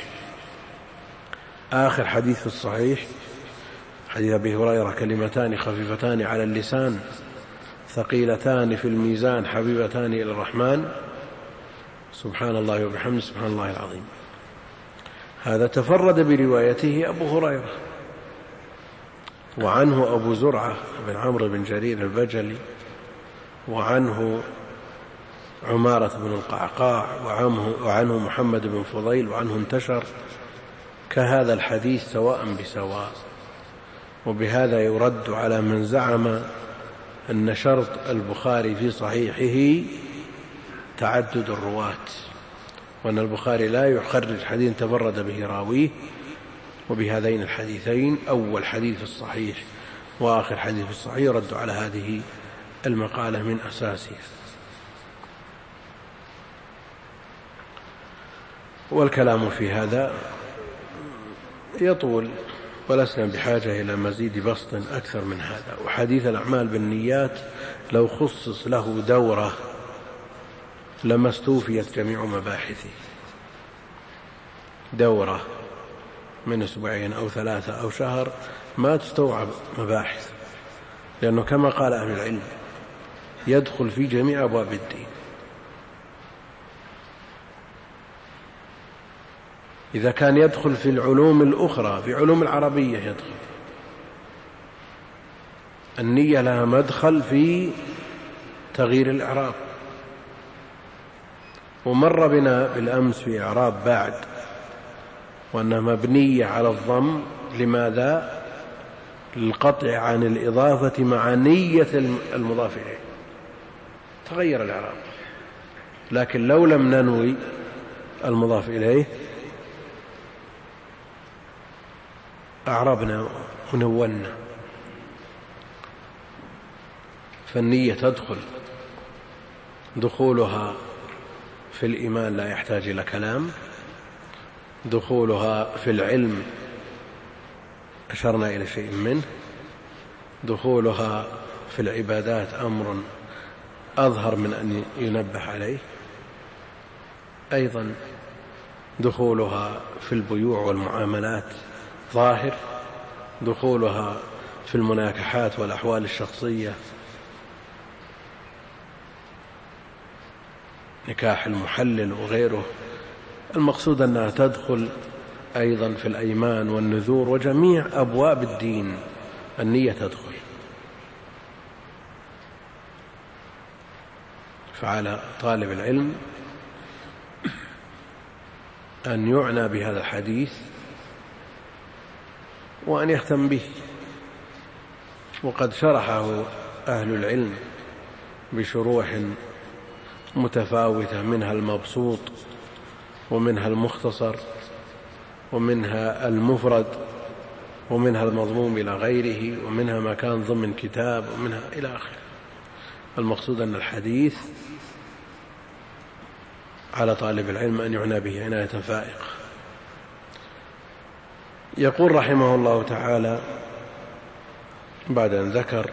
آخر حديث في الصحيح حديث أبي هريرة: كلمتان خفيفتان على اللسان ثقيلتان في الميزان حبيبتان إلى الرحمن سبحان الله وبحمده سبحان الله العظيم. هذا تفرد بروايته أبو هريرة، وعنه أبو زرعة بن عمرو بن جرير البجلي، وعنه عمارة بن القعقاع، وعنه, وعنه محمد بن فضيل، وعنه انتشر كهذا الحديث سواء بسواء. وبهذا يرد على من زعم أن شرط البخاري في صحيحه تعدد الرواة، وأن البخاري لا يخرج حديث تفرد به راويه. وبهذين الحديثين، أول حديث في الصحيح وآخر حديث في الصحيح، يرد على هذه المقالة من أساسها. والكلام في هذا يطول، ولسنا بحاجة إلى مزيد بسط أكثر من هذا. وحديث الأعمال بالنيات لو خصص له دورة لما استوفيت جميع مباحثه، دورة من أسبوعين أو ثلاثة أو شهر ما تستوعب مباحث، لأنه كما قال أهل العلم يدخل في جميع أبواب الدين. إذا كان يدخل في العلوم الأخرى، في علوم العربية يدخل. النية لها مدخل في تغيير الإعراب، ومر بنا بالأمس في إعراب بعد، وأنها مبنية على الضم. لماذا؟ للقطع عن الإضافة مع نية المضاف إليه، تغير الإعراب. لكن لو لم ننوي المضاف إليه أعربنا ونونا. فالنية تدخل، دخولها في الإيمان لا يحتاج إلى كلام، دخولها في العلم أشرنا إلى شيء منه، دخولها في العبادات أمر أظهر من أن ينبه عليه، أيضا دخولها في البيوع والمعاملات ظاهر، دخولها في المناكحات والأحوال الشخصية، نكاح المحلل وغيره. المقصود أنها تدخل أيضا في الأيمان والنذور وجميع أبواب الدين. النية تدخل. فعلى طالب العلم أن يعنى بهذا الحديث وأن يهتم به. وقد شرحه أهل العلم بشروح متفاوتة، منها المبسوط ومنها المختصر ومنها المفرد ومنها المضموم إلى غيره ومنها ما كان ضمن كتاب ومنها إلى آخره. المقصود أن الحديث على طالب العلم أن يعنى به عناية فائقة. يقول رحمه الله تعالى بعد أن ذكر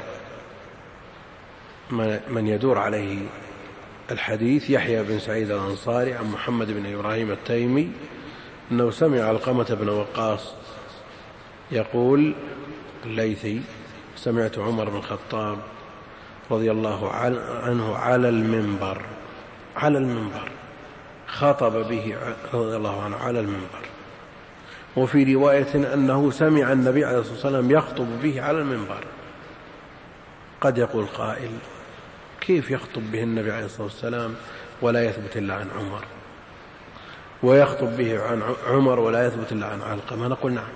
من يدور عليه الحديث: يحيى بن سعيد الأنصاري عن محمد بن إبراهيم التيمي أنه سمع علقمة بن وقاص يقول الليثي: سمعت عمر بن الخطاب رضي الله عنه على المنبر، على المنبر خطب به رضي الله عنه على المنبر. وفي رواية أنه سمع النبي عليه الصلاة والسلام يخطب به على المنبر. قد يقول قائل: كيف يخطب به النبي عليه الصلاة والسلام ولا يثبت إلا عن عمر، ويخطب به عن عمر ولا يثبت إلا عن علقمة؟ نقول نعم،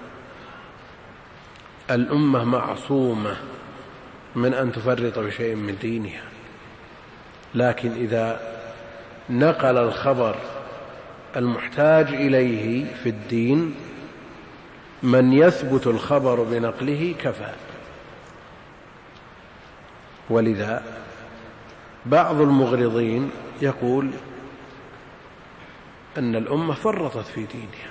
الأمة معصومة من أن تفرط بشيء من دينها، لكن إذا نقل الخبر المحتاج إليه في الدين من يثبت الخبر بنقله كفى. ولذا بعض المغرضين يقول أن الأمة فرطت في دينها،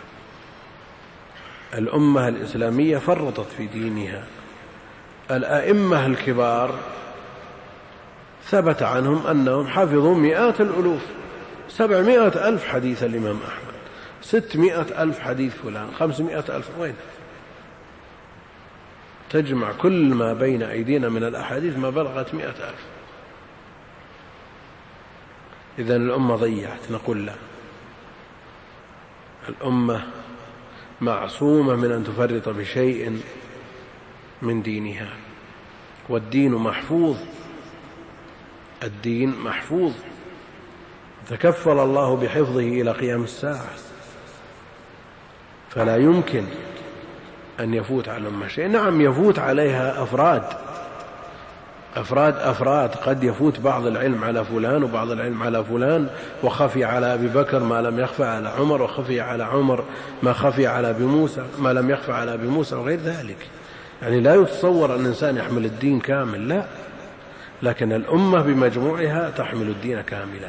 الأمة الإسلامية فرطت في دينها. الأئمة الكبار ثبت عنهم أنهم حفظوا مئات الألوف، سبعمائة ألف حديث الإمام أحمد، ستمائة ألف حديث فلان، خمسمائة ألف. وين تجمع كل ما بين أيدينا من الأحاديث ما بلغت مئة ألف. إذن الأمة ضيعت. نقول لا، الأمة معصومة من أن تفرط بشيء من دينها، والدين محفوظ. الدين محفوظ، تكفل الله بحفظه إلى قيام الساعة، فلا يمكن أن يفوت على الأمة شيء. نعم يفوت عليها أفراد أفراد أفراد قد يفوت بعض العلم على فلان وبعض العلم على فلان، وخفي على أبي بكر ما لم يخفى على عمر، وخفي على عمر ما خفي على أبي موسى ما لم يخفى على أبي موسى وغير ذلك. يعني لا يتصور أن الإنسان يحمل الدين كامل، لا، لكن الأمة بمجموعها تحمل الدين كاملا.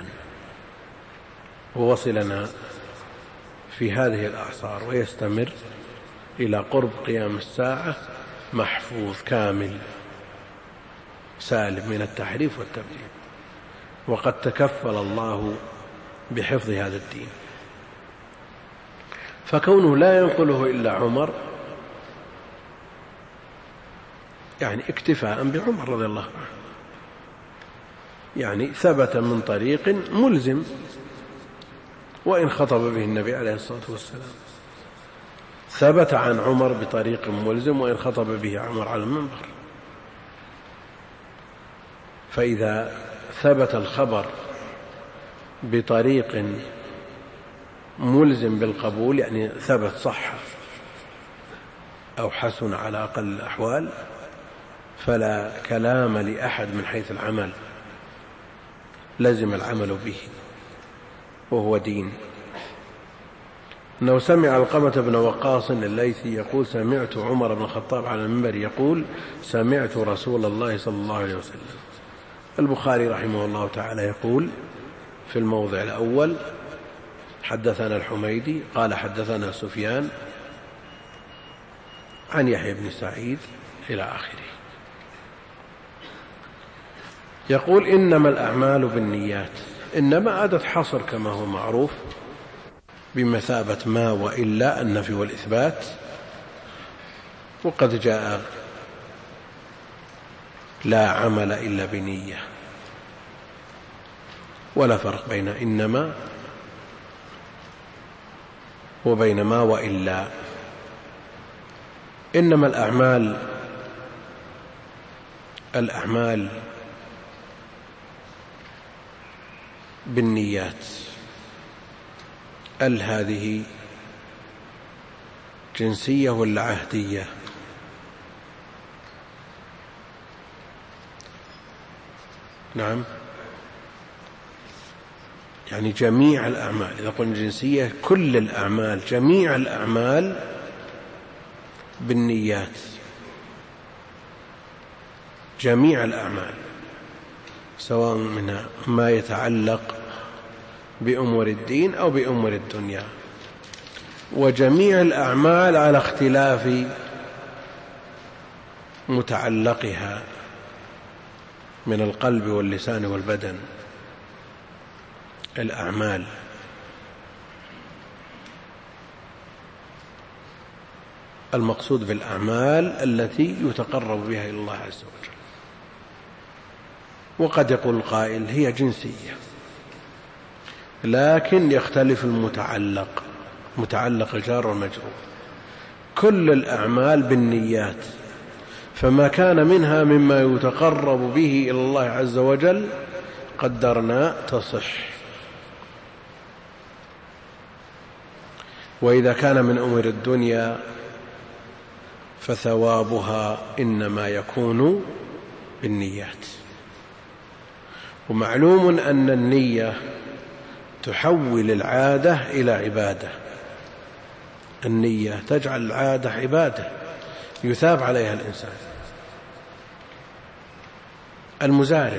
ووصلنا في هذه الأعصار ويستمر إلى قرب قيام الساعة محفوظ كامل سالم من التحريف والتبديل، وقد تكفل الله بحفظ هذا الدين. فكونه لا ينقله إلا عمر يعني اكتفاء بعمر رضي الله عنه، يعني ثبت من طريق ملزم وإن خطب به النبي عليه الصلاة والسلام، ثبت عن عمر بطريق ملزم وإن خطب به عمر على المنبر. فإذا ثبت الخبر بطريق ملزم بالقبول، يعني ثبت صح أو حسن على أقل الأحوال، فلا كلام لأحد من حيث العمل، لزم العمل به وهو دين. أنه سمع علقمة بن وقاص الليثي يقول سمعت عمر بن الخطاب على المنبر يقول سمعت رسول الله صلى الله عليه وسلم. البخاري رحمه الله تعالى يقول في الموضع الأول حدثنا الحميدي قال حدثنا سفيان عن يحيى بن سعيد إلى آخره. يقول إنما الأعمال بالنيات. إنما أدت حصر كما هو معروف بمثابة ما وإلا النفي والإثبات، وقد جاء لا عمل إلا بنية، ولا فرق بين إنما وبين ما وإلا. إنما الأعمال الأعمال بالنيات. ال هذه جنسية ولا عهدية؟ نعم، يعني جميع الأعمال. إذا قلنا جنسية كل الأعمال، جميع الأعمال بالنيات، جميع الأعمال سواء من ما يتعلق بأمور الدين أو بأمور الدنيا، وجميع الأعمال على اختلاف متعلقها من القلب واللسان والبدن. الأعمال المقصود بالأعمال التي يتقرب بها إلى الله عز وجل. وقد يقول القائل هي جنسية، لكن يختلف المتعلق، متعلق الجار والمجرور. كل الأعمال بالنيات، فما كان منها مما يتقرب به إلى الله عز وجل قدرنا تصح، وإذا كان من أمور الدنيا فثوابها إنما يكون بالنيات. ومعلوم أن النية تحول العادة إلى عبادة. النية تجعل العادة عبادة يثاب عليها الإنسان. المزارع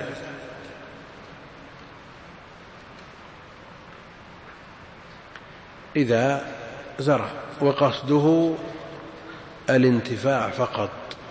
إذا زرع وقصده الانتفاع فقط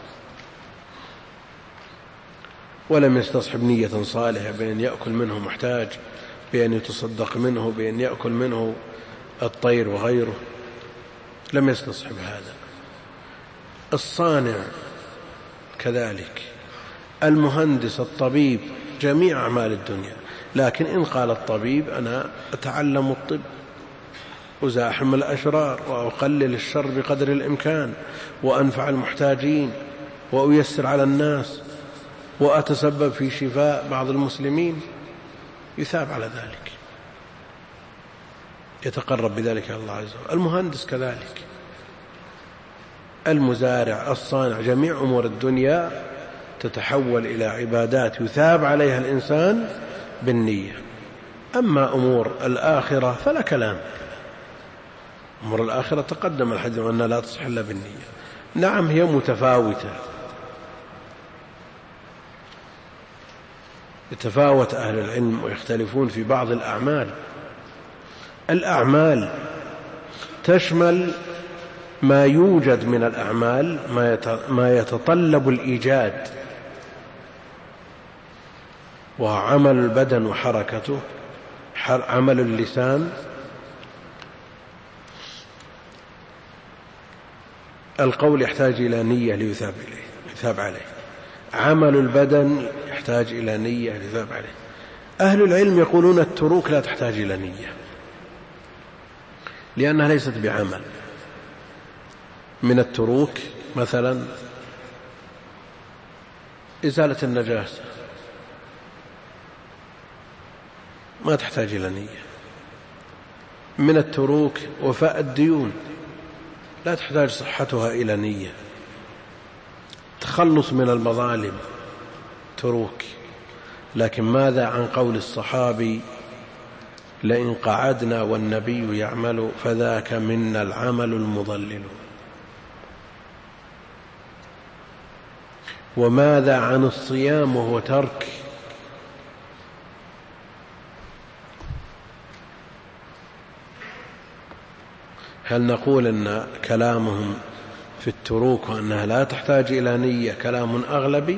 ولم يستصحب نية صالحة بأن يأكل منه محتاج، بأن يتصدق منه، بأن يأكل منه الطير وغيره، لم يستصحب هذا. الصانع كذلك، المهندس، الطبيب، جميع أعمال الدنيا. لكن إن قال الطبيب أنا أتعلم الطب، أزاحم الأشرار وأقلل الشر بقدر الإمكان وأنفع المحتاجين وأيسر على الناس، وأتسبب في شفاء بعض المسلمين يثاب على ذلك، يتقرب بذلك إلى الله عز وجل. المهندس كذلك، المزارع، الصانع، جميع أمور الدنيا تتحول إلى عبادات يثاب عليها الإنسان بالنية. أما أمور الآخرة فلا كلام، أمور الآخرة تقدم الحديث أنها لا تصح إلا بالنية. نعم هي متفاوتة، يتفاوت أهل العلم ويختلفون في بعض الأعمال. الأعمال تشمل ما يوجد من الأعمال، ما يتطلب الإيجاد، وعمل البدن وحركته، عمل اللسان، القول يحتاج إلى نية ليثاب إليه يثاب عليه، عمل البدن يحتاج إلى نية ليثاب عليه. أهل العلم يقولون التروك لا تحتاج إلى نية لأنها ليست بعمل. من التروك مثلا إزالة النجاسة ما تحتاج إلى نية. من التروك وفاء الديون لا تحتاج صحتها إلى نية. تخلص من المظالم تروك. لكن ماذا عن قول الصحابي لئن قعدنا والنبي يعمل فذاك منا العمل المضلل؟ وماذا عن الصيام وهو ترك؟ هل نقول أن كلامهم في التروك وأنها لا تحتاج إلى نية كلام أغلبي،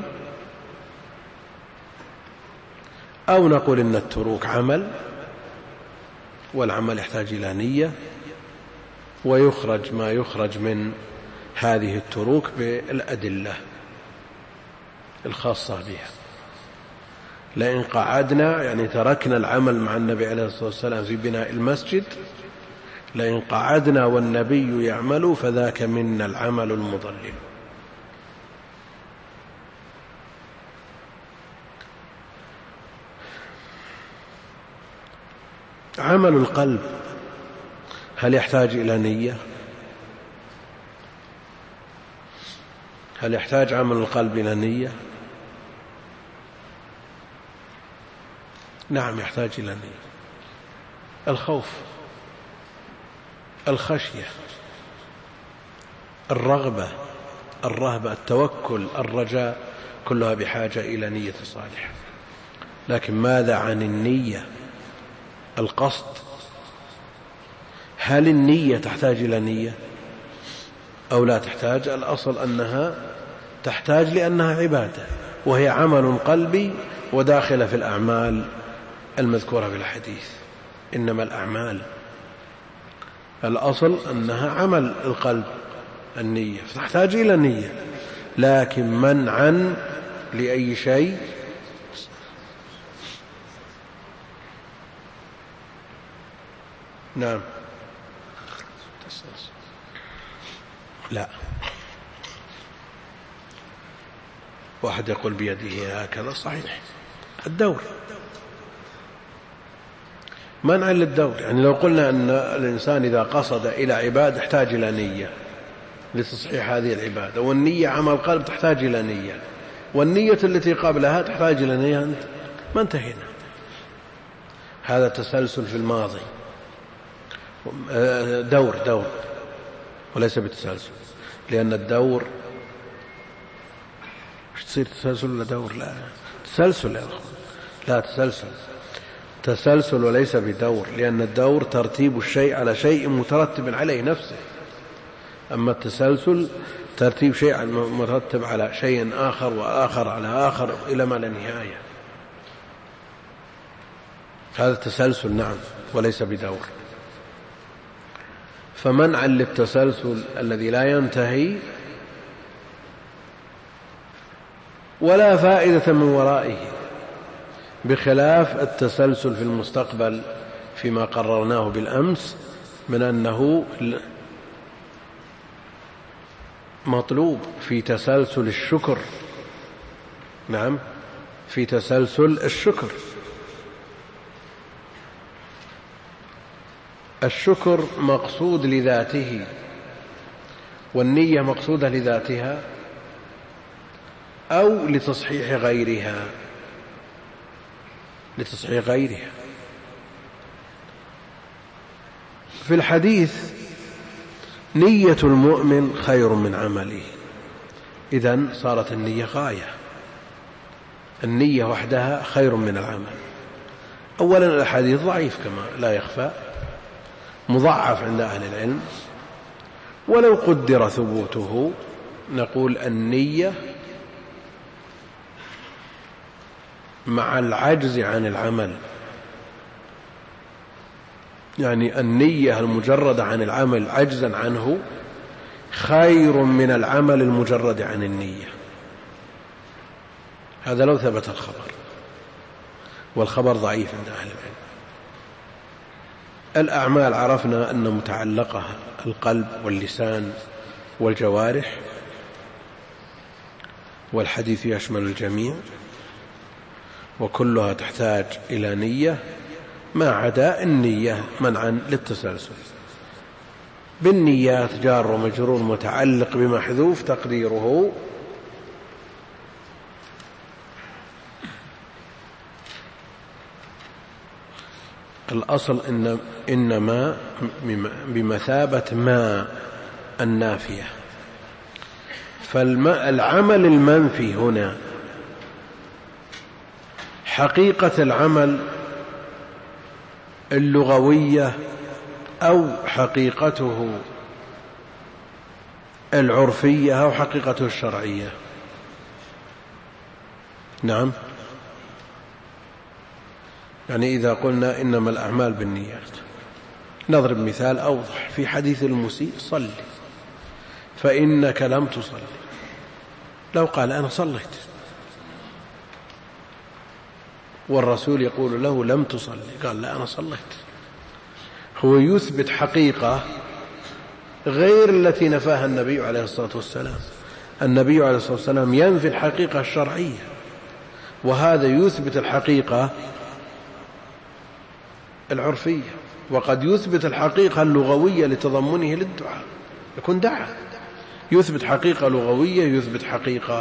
أو نقول إن التروك عمل والعمل يحتاج إلى نية، ويخرج ما يخرج من هذه التروك بالأدلة الخاصة بها. لئن قعدنا يعني تركنا العمل مع النبي عليه الصلاة والسلام في بناء المسجد، لئن قعدنا والنبي يعمل فذاك منا العمل المضلل. عمل القلب هل يحتاج إلى نية؟ هل يحتاج عمل القلب إلى نية؟ نعم يحتاج إلى نية. الخوف، الخشية، الرغبة، الرهبة، التوكل، الرجاء، كلها بحاجة إلى نية صالحة. لكن ماذا عن النية؟ القصد، هل النية تحتاج إلى نية أو لا تحتاج؟ الأصل أنها تحتاج لأنها عبادة، وهي عمل قلبي وداخلة في الأعمال المذكورة في الحديث. إنما الأعمال الأصل أنها عمل القلب النية، فتحتاج إلى نية. لكن منعا لأي شيء؟ نعم لا. واحد يقول بيده هكذا صحيح. الدور منع للدور، يعني لو قلنا أن الإنسان إذا قصد إلى عبادة يحتاج إلى نية لتصحيح هذه العبادة، والنية عمل قلب تحتاج إلى نية، والنية التي قبلها تحتاج إلى نية، ما انتهينا. هذا تسلسل في الماضي، دور دور وليس بتسلسل، لأن الدور مش تصير تسلسل ولا دور؟ لا تسلسل يا أخوان، لا تسلسل تسلسل وليس بدور، لأن الدور ترتيب الشيء على شيء مترتب عليه نفسه، أما التسلسل ترتيب شيء مرتب على شيء آخر وآخر على آخر إلى ما لا نهاية. هذا التسلسل نعم وليس بدور. فمنعا للتسلسل الذي لا ينتهي ولا فائدة من ورائه، بخلاف التسلسل في المستقبل فيما قررناه بالأمس من أنه مطلوب في تسلسل الشكر نعم في تسلسل الشكر. الشكر مقصود لذاته والنية مقصودة لذاتها أو لتصحيح غيرها، لتصحيح غيرها. في الحديث نية المؤمن خير من عمله، إذن صارت النية غاية، النية وحدها خير من العمل. أولا الحديث ضعيف كما لا يخفى، مضعف عند أهل العلم، ولو قدر ثبوته نقول النية مع العجز عن العمل، يعني النية المجردة عن العمل عجزا عنه خير من العمل المجرد عن النية. هذا لو ثبت الخبر، والخبر ضعيف عند أهل العلم. الأعمال عرفنا أن متعلقها القلب واللسان والجوارح، والحديث يشمل الجميع، وكلها تحتاج إلى نية ما عدا النية منعا للتسلسل. بالنيات جار ومجرور متعلق بمحذوف تقديره الأصل إن إنما بمثابة ما النافية. فالعمل المنفي هنا حقيقة العمل اللغوية أو حقيقته العرفية أو حقيقته الشرعية؟ نعم، يعني إذا قلنا إنما الأعمال بالنيات، نضرب مثال أوضح في حديث المسيء صلي فإنك لم تصلي. لو قال أنا صليت والرسول يقول له لم تصلي، قال لا أنا صليت، هو يثبت حقيقة غير التي نفاها النبي عليه الصلاة والسلام. النبي عليه الصلاة والسلام ينفي الحقيقة الشرعية، وهذا يثبت الحقيقة العرفية، وقد يثبت الحقيقة اللغوية لتضمنه للدعاء، يكون دعا، يثبت حقيقة لغوية، يثبت حقيقة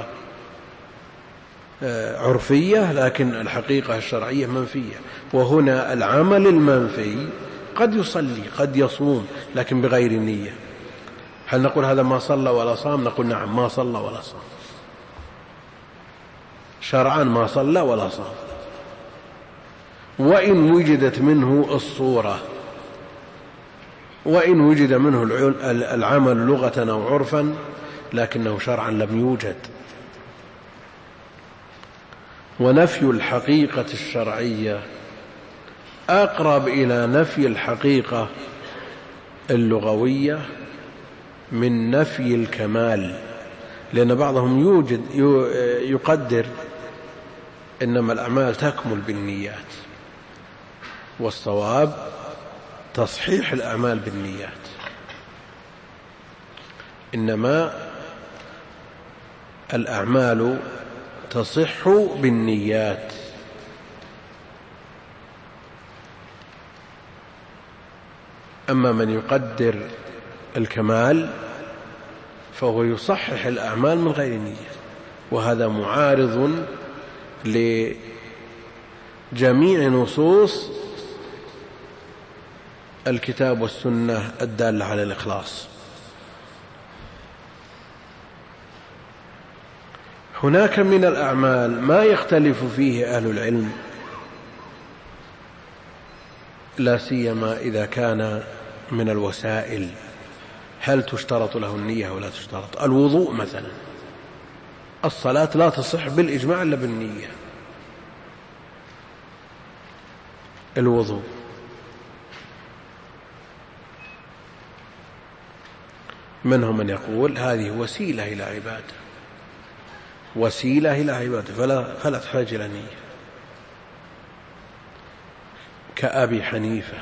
عرفية، لكن الحقيقة الشرعية منفية. وهنا العمل المنفي قد يصلي قد يصوم لكن بغير نية. هل نقول هذا ما صلى ولا صام؟ نقول نعم، ما صلى ولا صام، شرعا ما صلى ولا صام، وإن وجدت منه الصورة، وإن وجد منه العمل لغة أو عرفا، لكنه شرعا لم يوجد. ونفي الحقيقة الشرعية أقرب إلى نفي الحقيقة اللغوية من نفي الكمال، لأن بعضهم يوجد يقدر إنما الأعمال تكمل بالنيات، والصواب تصحيح الأعمال بالنيات. إنما الأعمال تصح بالنيات. أما من يقدر الكمال فهو يصحح الأعمال من غير نية، وهذا معارض لجميع نصوص الكتاب والسنة الدالة على الإخلاص. هناك من الأعمال ما يختلف فيه أهل العلم، لا سيما إذا كان من الوسائل، هل تشترط له النية ولا تشترط؟ الوضوء مثلا، الصلاة لا تصح بالإجماع إلا بالنية. الوضوء منهم من يقول هذه وسيلة إلى عبادة، وسيلة إلى عبادة فلا, فلا تحتاج إلى نية، كأبي حنيفة.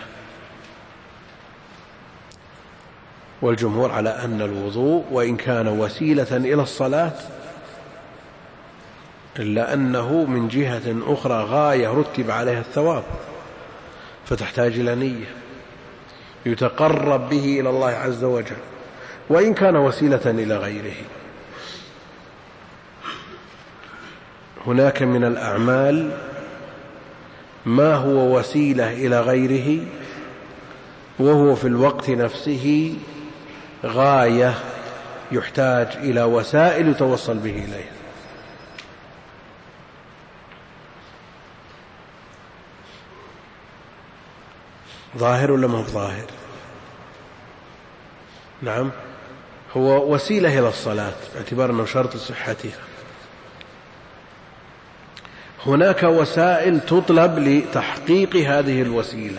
والجمهور على أن الوضوء وإن كان وسيلة إلى الصلاة إلا أنه من جهة أخرى غاية رتب عليها الثواب، فتحتاج إلى نية يتقرب به إلى الله عز وجل، وإن كان وسيلة إلى غيره. هناك من الأعمال ما هو وسيلة إلى غيره وهو في الوقت نفسه غاية يحتاج إلى وسائل يتوصل به إليه. ظاهر ولا ما هو ظاهر؟ نعم، هو وسيلة إلى الصلاة باعتبار أنه شرط صحتها. هناك وسائل تطلب لتحقيق هذه الوسيلة،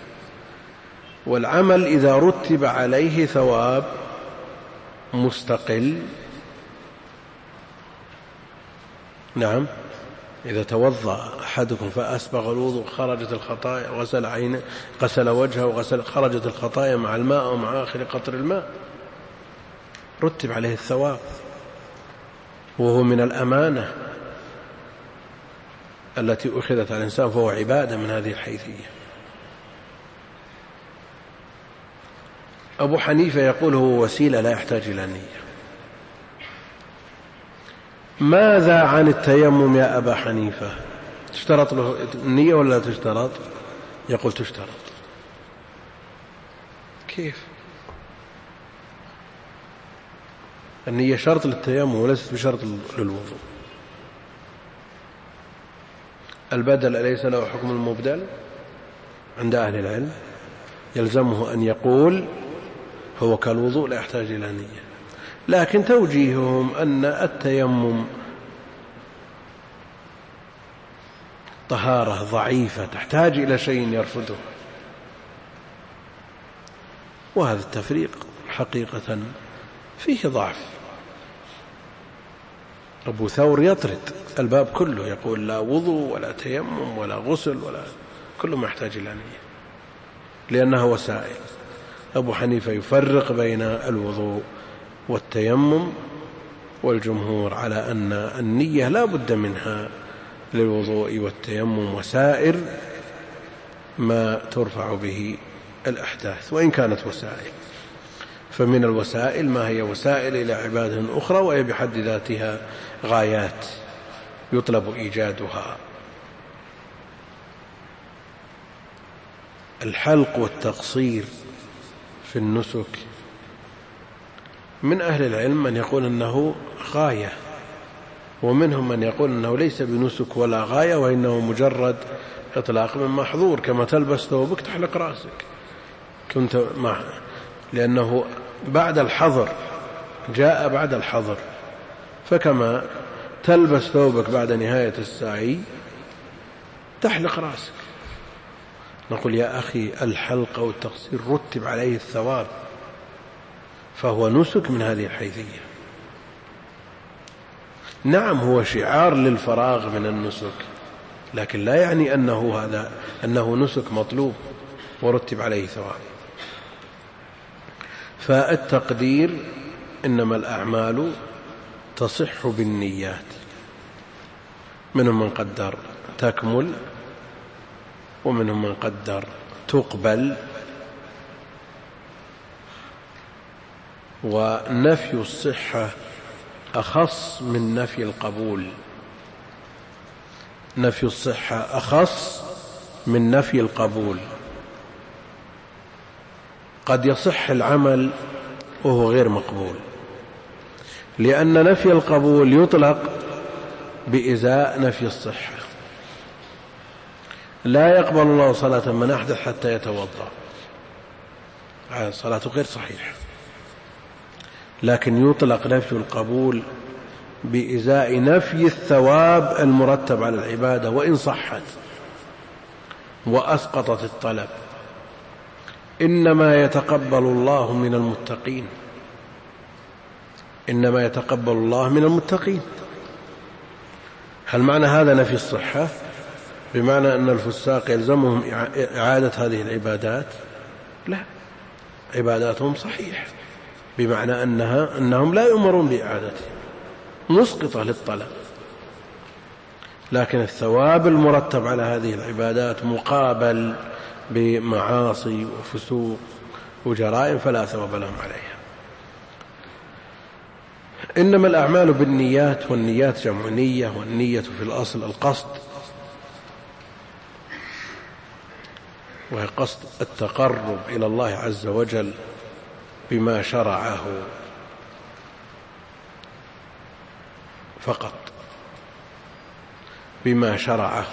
والعمل إذا رتب عليه ثواب مستقل. نعم، إذا توضأ أحدكم فأسبغ الوضوء خرجت الخطايا، غسل عينه غسل وجهه وغسل، خرجت الخطايا مع الماء ومع آخر قطر الماء، رتب عليه الثواب، وهو من الأمانة التي أخذت على الإنسان، فهو عبادة من هذه الحيثية. أبو حنيفة يقول هو وسيلة لا يحتاج إلى نية. ماذا عن التيمم يا أبا حنيفة؟ تشترط له النية ولا لا تشترط؟ يقول تشترط. كيف؟ النية شرط للتيمم وليست بشرط للوضوء. البدل أليس له حكم المبدل؟ عند أهل العلم يلزمه أن يقول هو كالوضوء لا يحتاج إلى نية، لكن توجيههم أن التيمم طهارة ضعيفة تحتاج إلى شيء يرفضه، وهذا التفريق حقيقة فيه ضعف. أبو ثور يطرد الباب كله، يقول لا وضوء ولا تيمم ولا غسل ولا، كله ما يحتاج إلى نية لأنها وسائل. أبو حنيفة يفرق بين الوضوء والتيمم، والجمهور على أن النية لا بد منها للوضوء والتيمم وسائر ما ترفع به الأحداث، وإن كانت وسائل. فمن الوسائل ما هي وسائل إلى عبادة أخرى، وهي بحد ذاتها غايات يطلب إيجادها. الحلق والتقصير في النسك، من أهل العلم من يقول أنه غاية، ومنهم من يقول أنه ليس بنسك ولا غاية، وإنه مجرد إطلاق من محظور، كما تلبس ثوبك تحلق رأسك كنت مع، لأنه بعد الحظر جاء بعد الحظر، فكما تلبس ثوبك بعد نهاية السعي تحلق رأسك. نقول يا أخي الحلق والتقصير رتب عليه الثواب، فهو نسك من هذه الحيثية. نعم هو شعار للفراغ من النسك، لكن لا يعني أنه هذا أنه نسك مطلوب ورتب عليه ثواب. فالتقدير إنما الأعمال تصح بالنيات، منهم من قدر تكمل، ومنهم من قدر تقبل. ونفي الصحة أخص من نفي القبول، نفي الصحة أخص من نفي القبول. قد يصح العمل وهو غير مقبول، لأن نفي القبول يطلق بإزاء نفي الصحة. لا يقبل الله صلاة من أحدث حتى يتوضأ، صلاته غير صحيحة. لكن يطلق نفي القبول بإزاء نفي الثواب المرتب على العبادة وإن صحت وأسقطت الطلب. إنما يتقبل الله من المتقين، إنما يتقبل الله من المتقين. هل معنى هذا نفي الصحة بمعنى أن الفساق يلزمهم إعادة هذه العبادات؟ لا، عباداتهم صحيحة، بمعنى أنها أنهم لا يؤمرون بإعادتها، مسقطة للطلب. لكن الثواب المرتب على هذه العبادات مقابل بمعاصي وفسوق وجرائم فلا ثواب لهم عليها. إنما الأعمال بالنيات، والنيات جمع نية، والنية في الأصل القصد، وهي قصد التقرب إلى الله عز وجل بما شرعه فقط، بما شرعه،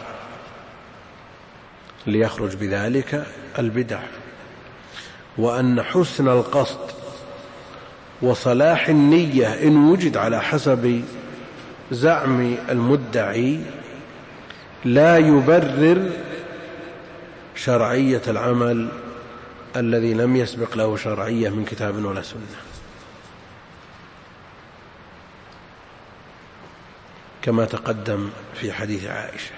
ليخرج بذلك البدع. وأن حسن القصد وصلاح النية إن وجد على حسب زعم المدعي لا يبرر شرعية العمل الذي لم يسبق له شرعية من كتاب ولا سنة، كما تقدم في حديث عائشة.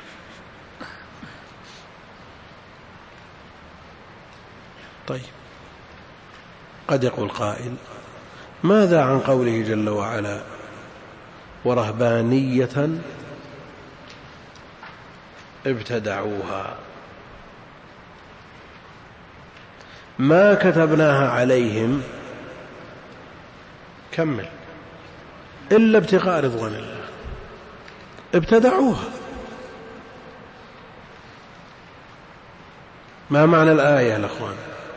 طيب، قد يقول قائل: ماذا عن قوله جل وعلا ورهبانية ابتدعوها ما كتبناها عليهم، كمل، إلا ابتغاء رضوان الله، ابتدعوها. ما معنى الآية يا أخوان؟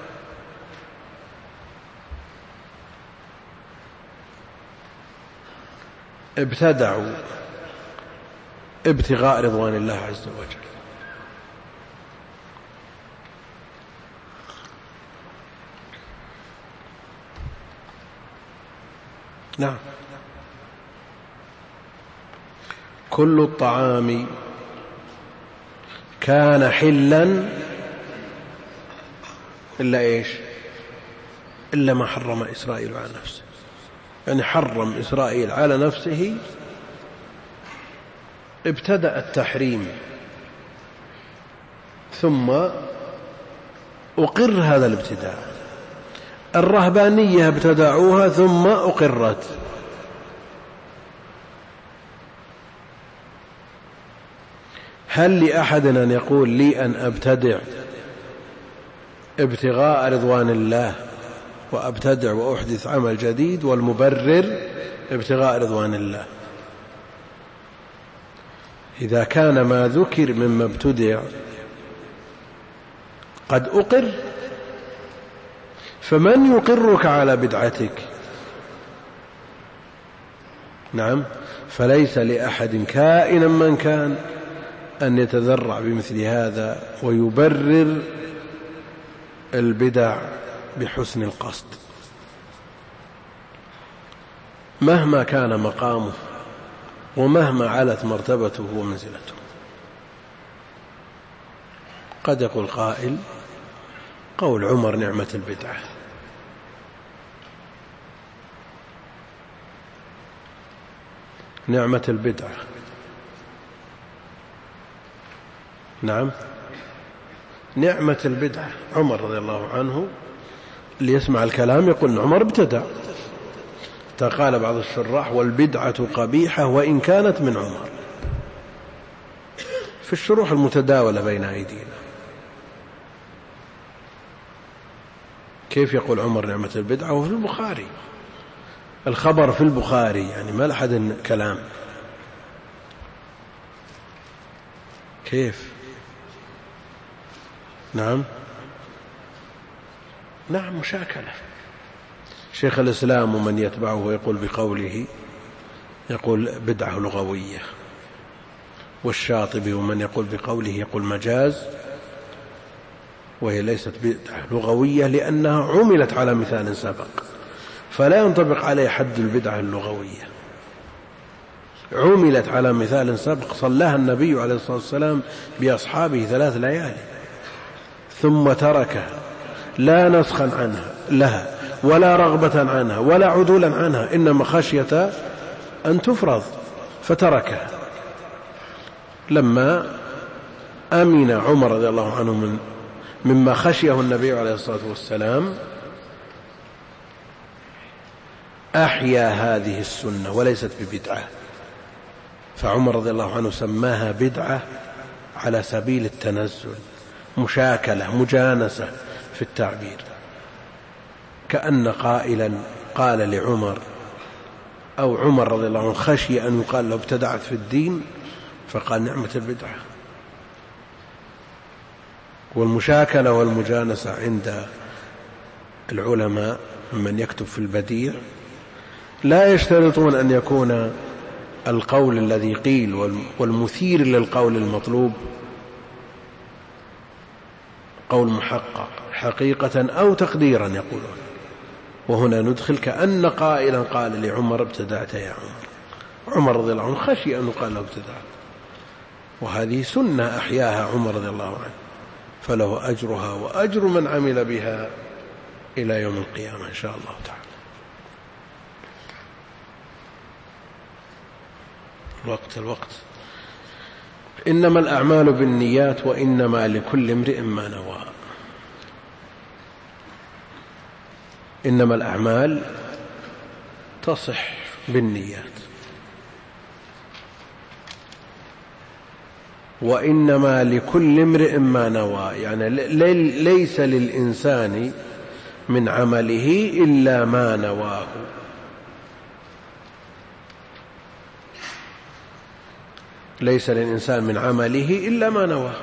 ابتدعوا ابتغاء رضوان الله عز وجل. نعم، كل الطعام كان حلا إلا إيش؟ إلا ما حرم إسرائيل على نفسه، يعني حرم إسرائيل على نفسه، ابتدأ التحريم ثم أقر هذا الابتداء. الرهبانية ابتدعوها ثم أقرت. هل لأحد أن يقول لي أن أبتدع ابتغاء رضوان الله وأبتدع وأحدث عمل جديد والمبرر ابتغاء رضوان الله؟ إذا كان ما ذكر مما ابتدع قد أقر، فمن يقرك على بدعتك؟ نعم، فليس لأحد كائنا من كان أن يتذرع بمثل هذا ويبرر البدع بحسن القصد مهما كان مقامه ومهما علت مرتبته ومنزلته. قد يقول قائل: قول عمر نعمة البدعة. نعمة البدعة، نعم، نعمة البدعة. عمر رضي الله عنه اللي يسمع الكلام يقول إن عمر ابتدع. قال بعض الشراح: والبدعة قبيحة وإن كانت من عمر، في الشروح المتداولة بين أيدينا. كيف يقول عمر نعمة البدعة وفي البخاري؟ الخبر في البخاري، يعني ما لحد كلام. كيف؟ نعم نعم مشاكلة. شيخ الإسلام ومن يتبعه يقول بقوله، يقول بدعة لغوية، والشاطبي ومن يقول بقوله يقول مجاز، وهي ليست بدعة لغوية لأنها عملت على مثال سبق، فلا ينطبق عليه حد البدعة اللغوية. عملت على مثال سبق، صلاها النبي عليه الصلاة والسلام بأصحابه ثلاث ليالي ثم تركها، لا نسخا عنها لها ولا رغبة عنها ولا عدولا عنها، إنما خشية أن تفرض فتركها. لما أمن عمر رضي الله عنه من مما خشيه النبي عليه الصلاة والسلام أحيا هذه السنة وليست ببدعة. فعمر رضي الله عنه سماها بدعة على سبيل التنزل، مشاكلة مجانسة في التعبير، كأن قائلا قال لعمر أو عمر رضي الله عنه خشي أن يقال له ابتدعت في الدين فقال نعمة البدعة. والمشاكلة والمجانسة عند العلماء من يكتب في البديع لا يشترطون أن يكون القول الذي قيل والمثير للقول المطلوب قول محقق حقيقة أو تقديرا يقولون. وهنا ندخل كأن قائلا قال لعمر ابتدعت يا عمر، عمر رضي الله عنه خشي أن يقال له ابتدعت، وهذه سنة أحياها عمر رضي الله عنه، فله أجرها وأجر من عمل بها إلى يوم القيامة إن شاء الله تعالى. الوقت الوقت إنما الأعمال بالنيات وإنما لكل امرئ ما نوى. إنما الأعمال تصح بالنيات، وإنما لكل امرئ ما نوى، يعني ليس للإنسان من عمله إلا ما نواه. ليس للإنسان من عمله إلا ما نواه.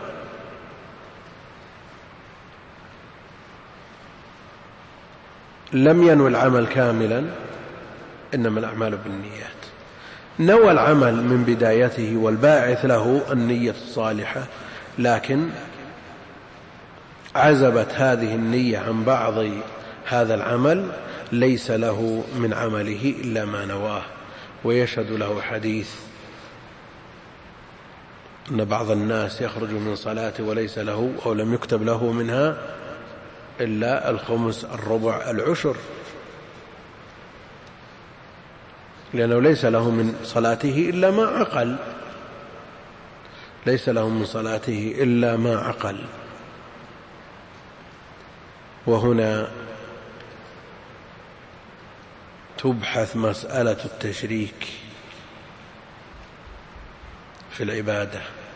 لم ينوي العمل كاملا، إنما الأعمال بالنيات. نوى العمل من بدايته والباعث له النية الصالحة، لكن عزبت هذه النية عن بعض هذا العمل، ليس له من عمله إلا ما نواه. ويشهد له حديث أن بعض الناس يخرج من صلاته وليس له أو لم يكتب له منها إلا الخمس الربع العشر، لأنه ليس له من صلاته إلا ما عقل، ليس له من صلاته إلا ما عقل. وهنا تبحث مسألة التشريك في العبادة.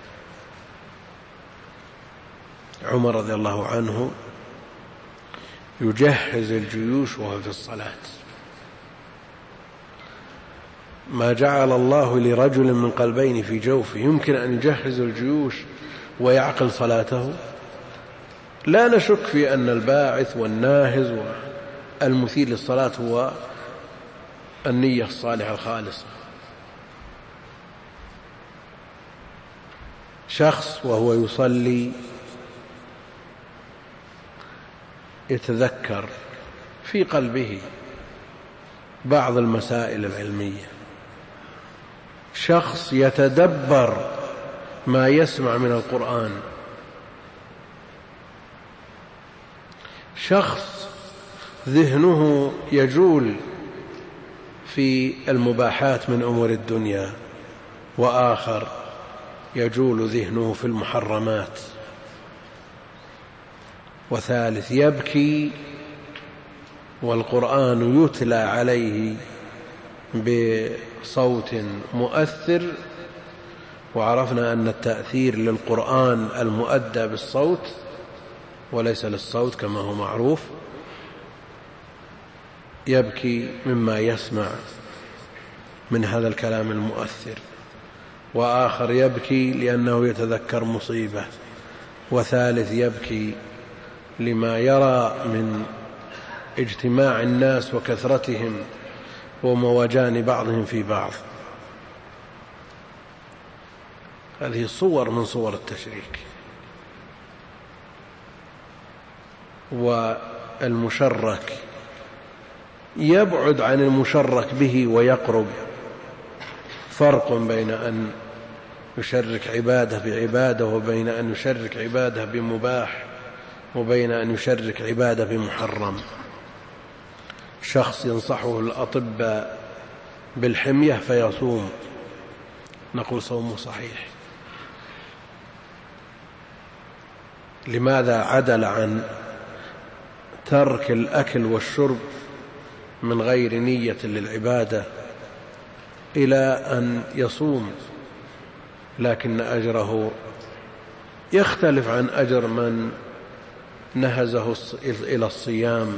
عمر رضي الله عنه يجهز الجيوش وهو في الصلاة، ما جعل الله لرجل من قلبين في جوفه، يمكن أن يجهز الجيوش ويعقل صلاته؟ لا نشك في أن الباعث والناهز والمثير للصلاة هو النية الصالحة الخالصة. شخص وهو يصلي يتذكر في قلبه بعض المسائل العلمية، شخص يتدبر ما يسمع من القرآن، شخص ذهنه يجول في المباحات من أمور الدنيا، وآخر يجول ذهنه في المحرمات، وثالث يبكي والقرآن يتلى عليه بصوت مؤثر. وعرفنا أن التأثير للقرآن المؤدى بالصوت وليس للصوت كما هو معروف. يبكي مما يسمع من هذا الكلام المؤثر، وآخر يبكي لأنه يتذكر مصيبة، وثالث يبكي لما يرى من اجتماع الناس وكثرتهم ومواجان بعضهم في بعض. هذه صور من صور التشريك. والمشرك يبعد عن المشرك به ويقرب. فرق بين أن يشرك عباده بعباده وبين أن يشرك عباده بمباح وبين أن يشرك عباده بمحرم. شخص ينصحه الأطباء بالحمية فيصوم، نقول صومه صحيح. لماذا عدل عن ترك الأكل والشرب من غير نية للعبادة إلى أن يصوم لكن أجره يختلف عن أجر من نهزه إلى الصيام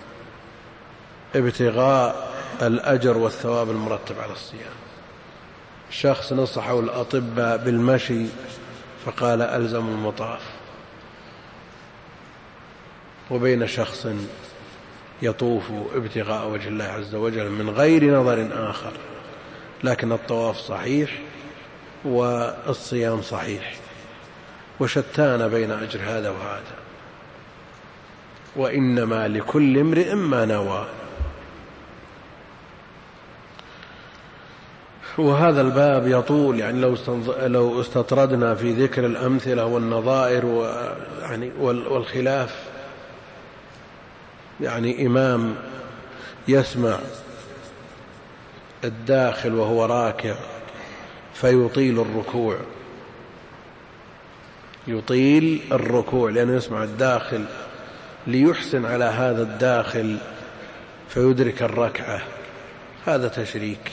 ابتغاء الأجر والثواب المرتب على الصيام. شخص نصحه الأطباء بالمشي فقال ألزم المطاف، وبين شخص يطوف ابتغاء وجه الله عز وجل من غير نظر آخر، لكن الطواف صحيح والصيام صحيح، وشتان بين أجر هذا وهذا. وإنما لكل امرئ ما نوى. وهذا الباب يطول، يعني لو لو استطردنا في ذكر الأمثلة والنظائر ويعني والخلاف. يعني إمام يسمع الداخل وهو راكع فيطيل الركوع، يطيل الركوع لأنه يسمع الداخل ليحسن على هذا الداخل فيدرك الركعة، هذا تشريك.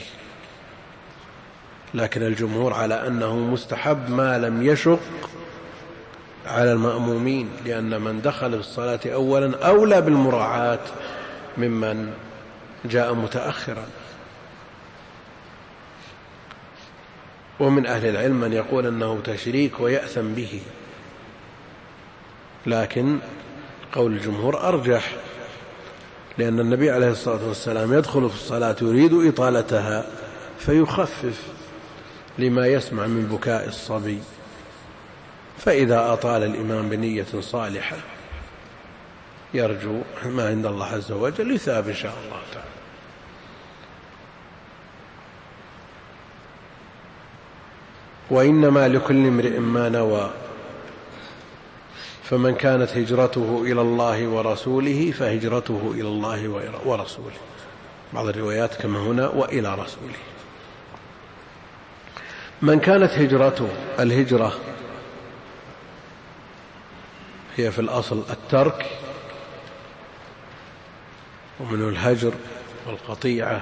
لكن الجمهور على أنه مستحب ما لم يشق على المأمومين، لأن من دخل في الصلاة أولا أولى بالمراعاة ممن جاء متأخرا. ومن أهل العلم من يقول أنه تشريك ويأثم به، لكن قول الجمهور أرجح، لأن النبي عليه الصلاة والسلام يدخل في الصلاة يريد إطالتها فيخفف لما يسمع من بكاء الصبي، فإذا أطال الإمام بنية صالحة يرجو ما عند الله عز وجل يثاب إن شاء الله تعالى. وإنما لكل امرئ ما نوى، فمن كانت هجرته إلى الله ورسوله فهجرته إلى الله ورسوله، بعض الروايات كما هنا وإلى رسوله. من كانت هجرته، الهجرة هي في الأصل الترك، ومنه الهجر والقطيعة،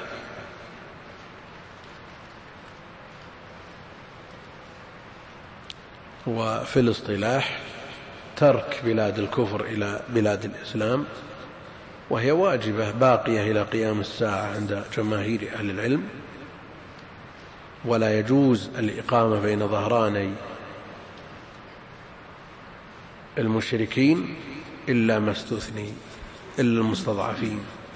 وفي الاصطلاح ترك بلاد الكفر إلى بلاد الإسلام، وهي واجبة باقية إلى قيام الساعة عند جماهير أهل العلم، ولا يجوز الإقامة بين ظهراني المشركين إلا ما استثني، إلا المستضعفين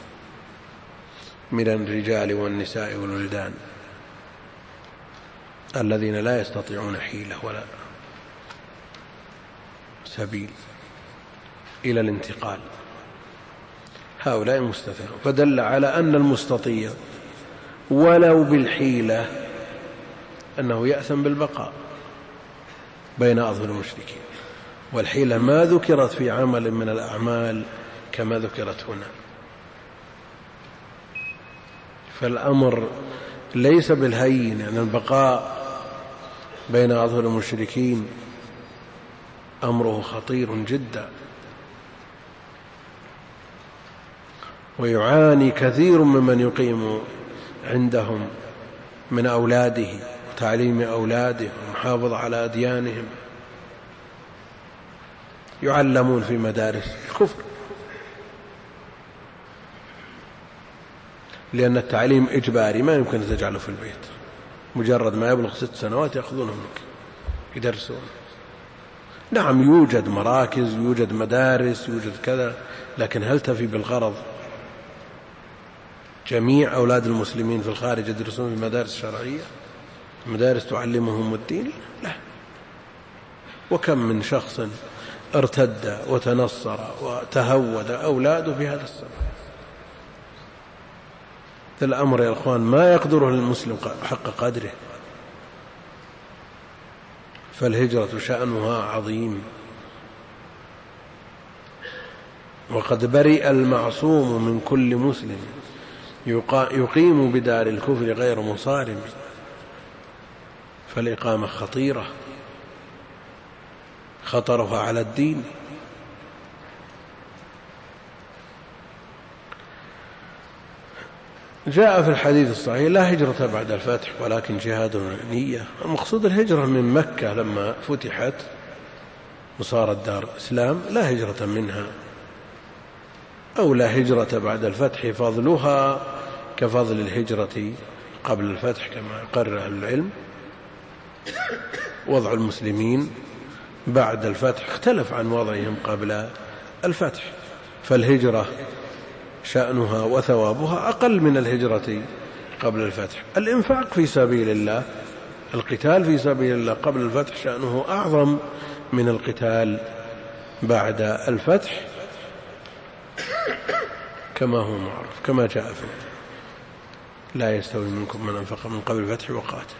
من الرجال والنساء والولدان الذين لا يستطيعون حيلة ولا سبيل إلى الانتقال، هؤلاء مستثنون. فدل على أن المستطيع ولو بالحيلة أنه يأثم بالبقاء بين أظهر المشركين، والحيلة ما ذكرت في عمل من الأعمال كما ذكرت هنا. فالأمر ليس بالهين، يعني البقاء بين أظهر المشركين أمره خطير جدا، ويعاني كثير ممن يقيم عندهم من أولاده وتعليم أولاده والمحافظة على أديانهم، يعلمون في مدارس الكفر، لأن التعليم إجباري ما يمكن أن تجعله في البيت، مجرد ما يبلغ ست سنوات يأخذونه منك يدرسون. نعم يوجد مراكز، يوجد مدارس، يوجد كذا، لكن هل تفي بالغرض؟ جميع أولاد المسلمين في الخارج يدرسون في مدارس شرعية، مدارس تعلمهم الدين؟ لا. وكم من شخص ارتد وتنصر وتهود أولاده بهذا السبب. الأمر يا أخوان ما يقدره المسلم حق قدره، فالهجرة شأنها عظيم. وقد برئ المعصوم من كل مسلم يقيم بدار الكفر غير مصارم، فالإقامة خطيرة، خطرها على الدين. جاء في الحديث الصحيح: لا هجرة بعد الفتح ولكن جهاد ونية. المقصود الهجرة من مكة لما فتحت وصارت دار إسلام، لا هجرة منها، أو لا هجرة بعد الفتح فضلها كفضل الهجرة قبل الفتح كما يقرر أهل العلم. وضع المسلمين بعد الفتح اختلف عن وضعهم قبل الفتح، فالهجرة شأنها وثوابها أقل من الهجرة قبل الفتح. الإنفاق في سبيل الله، القتال في سبيل الله قبل الفتح شأنه أعظم من القتال بعد الفتح، كما هو معروف كما جاء في: لا يستوي منكم من أنفق من قبل الفتح وقاتل.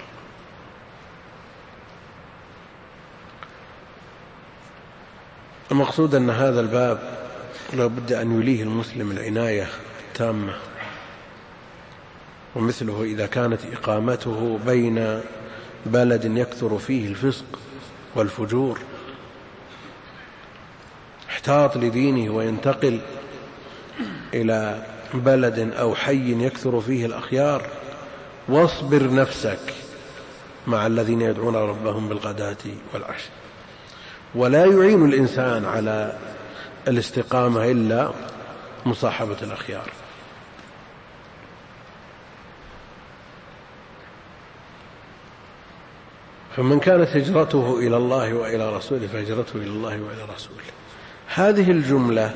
المقصود أن هذا الباب لا بد أن يليه المسلم العناية التامة، ومثله إذا كانت إقامته بين بلد يكثر فيه الفسق والفجور احتاط لدينه وينتقل إلى بلد أو حي يكثر فيه الأخيار، واصبر نفسك مع الذين يدعون ربهم بالغداة والعشي. ولا يعين الإنسان على الاستقامة إلا مصاحبة الأخيار. فمن كانت هجرته إلى الله وإلى رسوله فهجرته إلى الله وإلى رسوله. هذه الجملة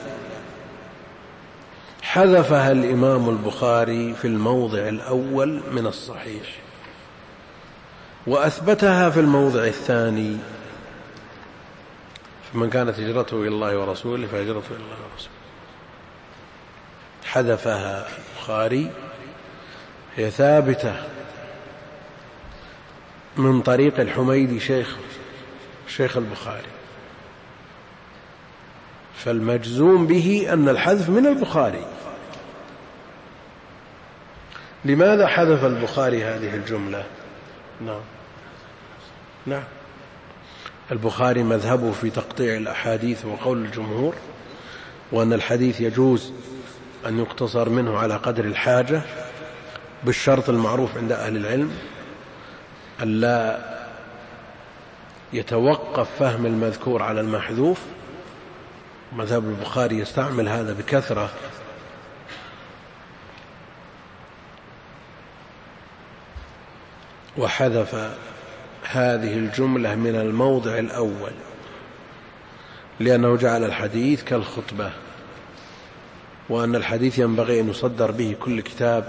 حذفها الإمام البخاري في الموضع الأول من الصحيح، وأثبتها في الموضع الثاني: فمن كانت هجرته إلى الله ورسوله فهجرته إلى الله ورسوله. حذفها البخاري، هي ثابتة من طريق الحميدي شيخ شيخ البخاري، فالمجزوم به أن الحذف من البخاري. لماذا حذف البخاري هذه الجملة؟ نعم نعم البخاري مذهبه في تقطيع الأحاديث وقول الجمهور، وأن الحديث يجوز أن يقتصر منه على قدر الحاجة بالشرط المعروف عند أهل العلم أن لا يتوقف فهم المذكور على المحذوف. مذهب البخاري يستعمل هذا بكثرة، وحذف هذه الجملة من الموضع الأول لأنه جعل الحديث كالخطبة، وأن الحديث ينبغي أن يصدر به كل كتاب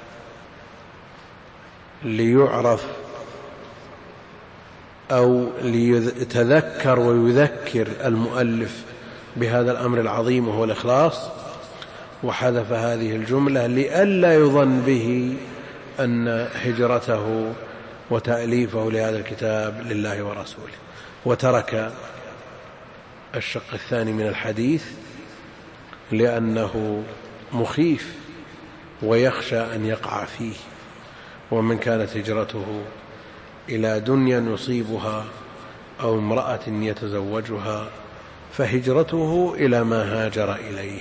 ليعرف أو ليتذكر ويذكر المؤلف بهذا الأمر العظيم وهو الإخلاص. وحذف هذه الجملة لئلا يظن به أن هجرته وتأليفه لهذا الكتاب لله ورسوله، وترك الشق الثاني من الحديث لأنه مخيف ويخشى أن يقع فيه. ومن كانت هجرته إلى دنيا يصيبها أو امرأة يتزوجها فهجرته إلى ما هاجر إليه.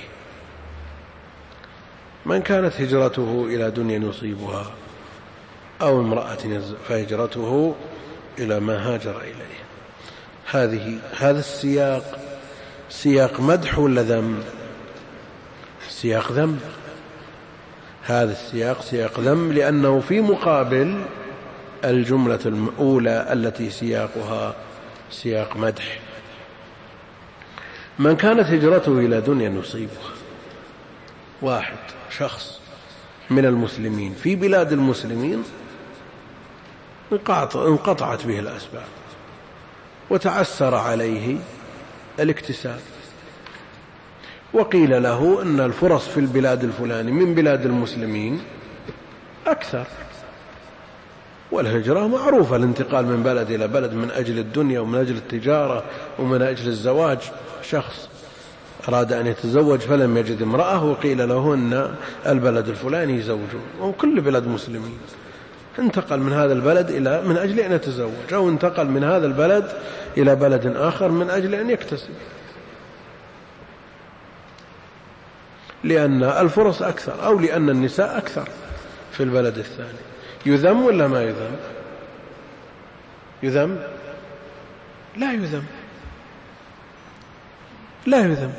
من كانت هجرته إلى دنيا يصيبها أو امرأة فهجرته إلى ما هاجر إليه. هذه هذا السياق سياق مدح ولا ذم؟ سياق ذم. هذا السياق سياق ذم لأنه في مقابل الجملة الأولى التي سياقها سياق مدح. من كانت هجرته إلى دنيا يصيبها، واحد شخص من المسلمين في بلاد المسلمين انقطعت به الأسباب وتعسر عليه الاكتساب، وقيل له أن الفرص في البلاد الفلاني من بلاد المسلمين أكثر، والهجرة معروفة الانتقال من بلد إلى بلد من أجل الدنيا ومن أجل التجارة ومن أجل الزواج. شخص أراد أن يتزوج فلم يجد امرأة وقيل له أن البلد الفلاني يزوجون، وكل بلد مسلمين، انتقل من هذا البلد إلى من أجل أن يتزوج، أو انتقل من هذا البلد إلى بلد آخر من أجل أن يكتسب، لأن الفرص أكثر أو لأن النساء أكثر. في البلد الثاني يذم ولا ما يذم؟ يذم؟ لا يذم، لا يذم،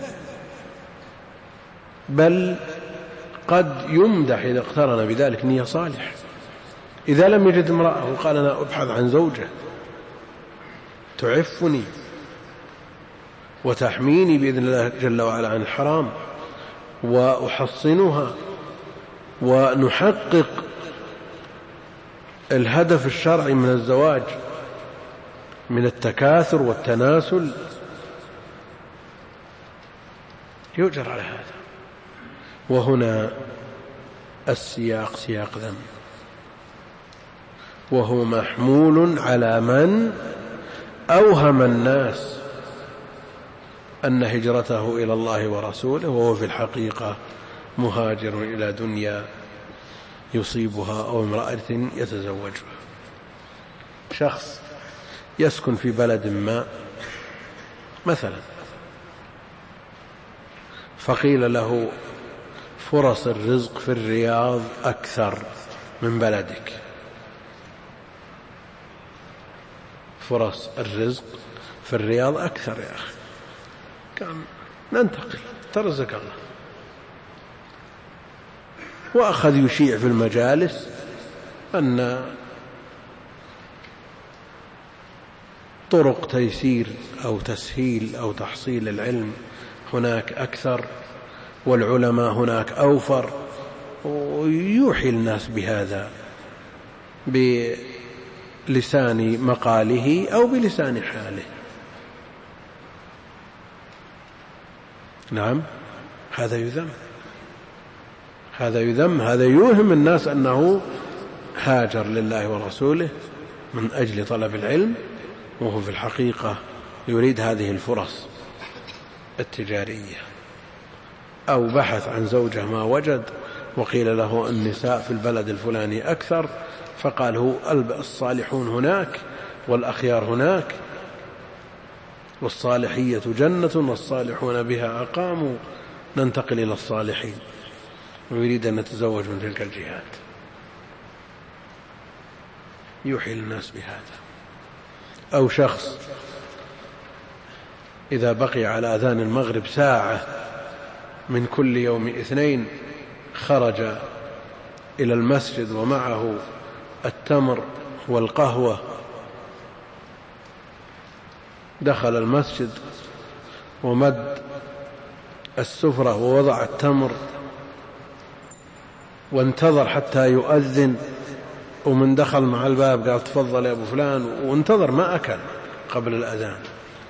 بل قد يمدح إذا اقترن بذلك نية صالح. إذا لم يجد امرأة وقال أنا أبحث عن زوجة تعفني وتحميني بإذن الله جل وعلا عن الحرام وأحصنها ونحقق الهدف الشرعي من الزواج من التكاثر والتناسل، يؤجر على هذا. وهنا السياق سياق ذم، وهو محمول على من أوهم الناس أن هجرته إلى الله ورسوله وهو في الحقيقة مهاجر إلى دنيا يصيبها أو امرأة يتزوجها. شخص يسكن في بلد ما مثلا، فقيل له فرص الرزق في الرياض أكثر من بلدك، فرص الرزق في الرياض أكثر يا أخي، كان ننتقل ترزق الله. وأخذ يشيع في المجالس أن طرق تيسير أو تسهيل أو تحصيل العلم هناك أكثر والعلماء هناك أوفر، ويوحي الناس بهذا بلسان مقاله أو بلسان حاله. نعم، هذا يذم، هذا يذم، هذا يوهم الناس أنه هاجر لله ورسوله من أجل طلب العلم، وهو في الحقيقة يريد هذه الفرص التجارية. أو بحث عن زوجة ما وجد وقيل له النساء في البلد الفلاني أكثر، فقال هو الصالحون هناك والأخيار هناك، والصالحية جنة والصالحون بها أقاموا، ننتقل إلى الصالحين، ويريد أن نتزوج من تلك الجهات. يوحي الناس بهذا. أو شخص إذا بقي على أذان المغرب ساعة من كل يوم اثنين خرج إلى المسجد ومعه التمر والقهوة، دخل المسجد ومد السفرة ووضع التمر وانتظر حتى يؤذن، ومن دخل مع الباب قال تفضل يا أبو فلان، وانتظر ما أكل قبل الأذان.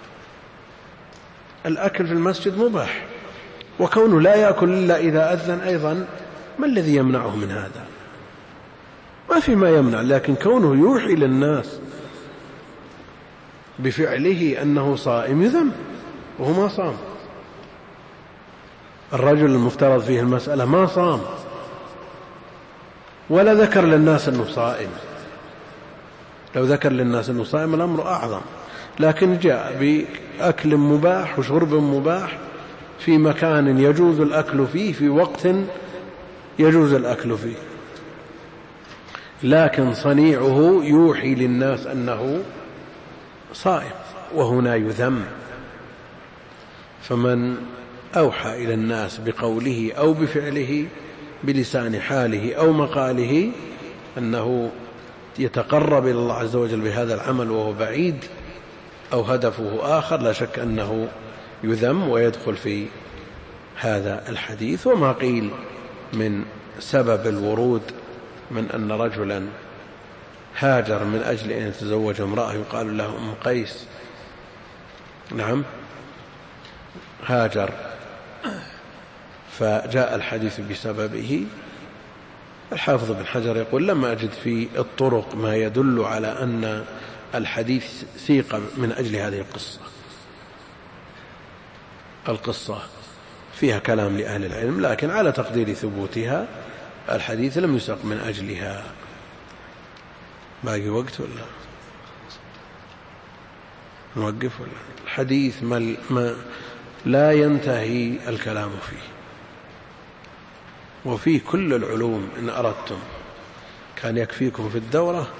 الأكل في المسجد مباح، وكونه لا يأكل إلا إذا أذن أيضا ما الذي يمنعه من هذا؟ ما في ما يمنع، لكن كونه يوحي للناس بفعله أنه صائم يذم وهو ما صام. الرجل المفترض فيه المسألة ما صام ولا ذكر للناس أنه صائم، لو ذكر للناس أنه صائم الأمر أعظم، لكن جاء بأكل مباح وشرب مباح في مكان يجوز الأكل فيه في وقت يجوز الأكل فيه، لكن صنيعه يوحي للناس أنه صائم، وهنا يذم. فمن أوحى إلى الناس بقوله أو بفعله بلسان حاله أو مقاله أنه يتقرب إلى الله عز وجل بهذا العمل وهو بعيد أو هدفه آخر، لا شك أنه يذم ويدخل في هذا الحديث. وما قيل من سبب الورود من أن رجلا هاجر من أجل أن يتزوج امرأة يقال له أم قيس، نعم هاجر فجاء الحديث بسببه. الحافظ بن حجر يقول لما أجد في الطرق ما يدل على أن الحديث سيق من أجل هذه القصة. القصة فيها كلام لأهل العلم، لكن على تقدير ثبوتها الحديث لم يسق من أجلها. باقي وقت ولا نوقف؟ ولا الحديث ما ما لا ينتهي الكلام فيه، وفيه كل العلوم إن أردتم. كان يكفيكم في الدورة،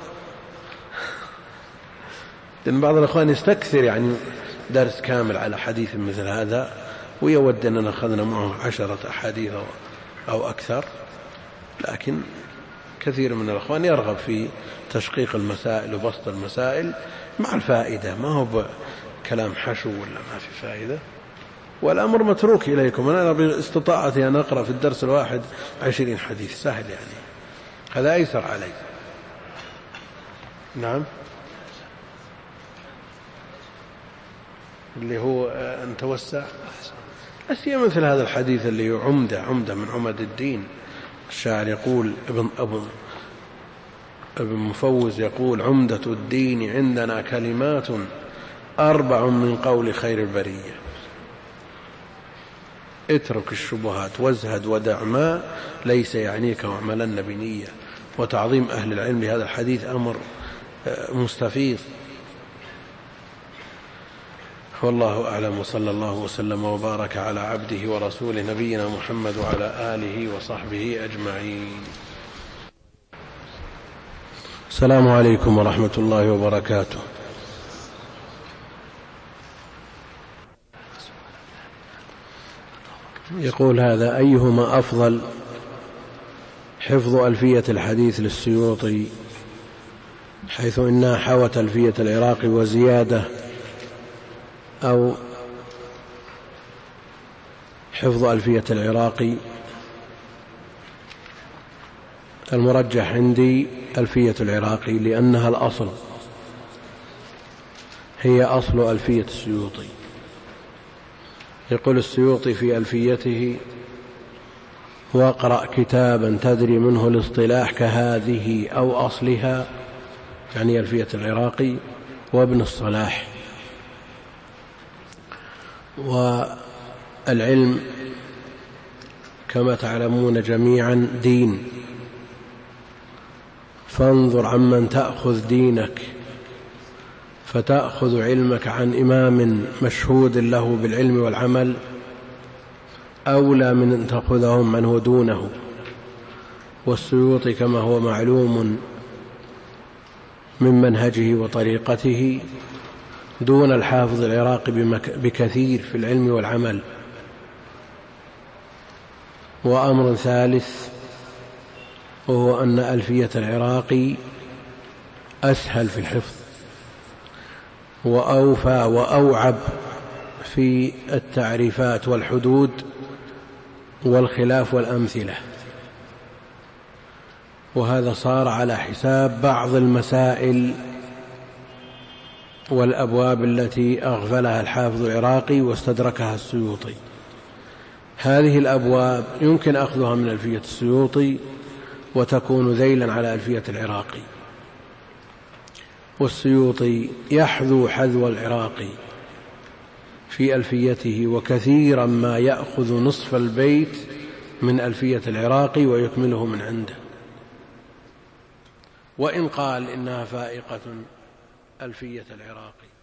لأن بعض الأخوان يستكثر يعني درس كامل على حديث مثل هذا ويود أننا أخذنا معه عشرة أحاديث أو أكثر، لكن كثير من الأخوان يرغب في تشقيق المسائل وبسط المسائل مع الفائدة، ما هو كلام حشو ولا ما في فائدة. والأمر متروك إليكم، أنا باستطاعتي أن أقرأ في الدرس الواحد عشرين حديث سهل، يعني هذا أيسر علي. نعم، اللي هو أن توسع أسيا مثل هذا الحديث اللي هو عمدة عمدة من عمد الدين. الشاعر يقول ابن أبو ابن مفوز يقول: عمدة الدين عندنا كلمات أربع من قول خير البرية، اترك الشبهات وازهد ودع ما ليس يعنيك واعملن بنية. وتعظيم أهل العلم لهذا الحديث أمر مستفيض. والله أعلم، وصلى الله وسلم وبارك على عبده ورسوله نبينا محمد وعلى آله وصحبه أجمعين. السلام عليكم ورحمة الله وبركاته. يقول هذا: أيهما أفضل، حفظ ألفية الحديث للسيوطي حيث إنها حوت ألفية العراقي وزيادة، أو حفظ ألفية العراقي؟ المرجح عندي ألفية العراقي، لأنها الأصل، هي أصل ألفية السيوطي. يقول السيوطي في ألفيته: واقرأ كتابا تدري منه الاصطلاح كهذه أو أصلها، يعني ألفية العراقي وابن الصلاح. والعلم كما تعلمون جميعا دين، فانظر عمن تأخذ دينك، فتأخذ علمك عن إمام مشهود له بالعلم والعمل أولى من أن تأخذهم منه دونه. والسيوطي كما هو معلوم من منهجه وطريقته دون الحافظ العراقي بكثير في العلم والعمل. وأمر ثالث وهو أن ألفية العراقي أسهل في الحفظ وأوفى وأوعب في التعريفات والحدود والخلاف والأمثلة، وهذا صار على حساب بعض المسائل والأبواب التي أغفلها الحافظ العراقي واستدركها السيوطي. هذه الأبواب يمكن أخذها من ألفية السيوطي وتكون ذيلا على ألفية العراقي، والسيوطي يحذو حذو العراقي في ألفيته، وكثيرا ما يأخذ نصف البيت من ألفية العراقي ويكمله من عنده، وإن قال إنها فائقة ألفية العراقي.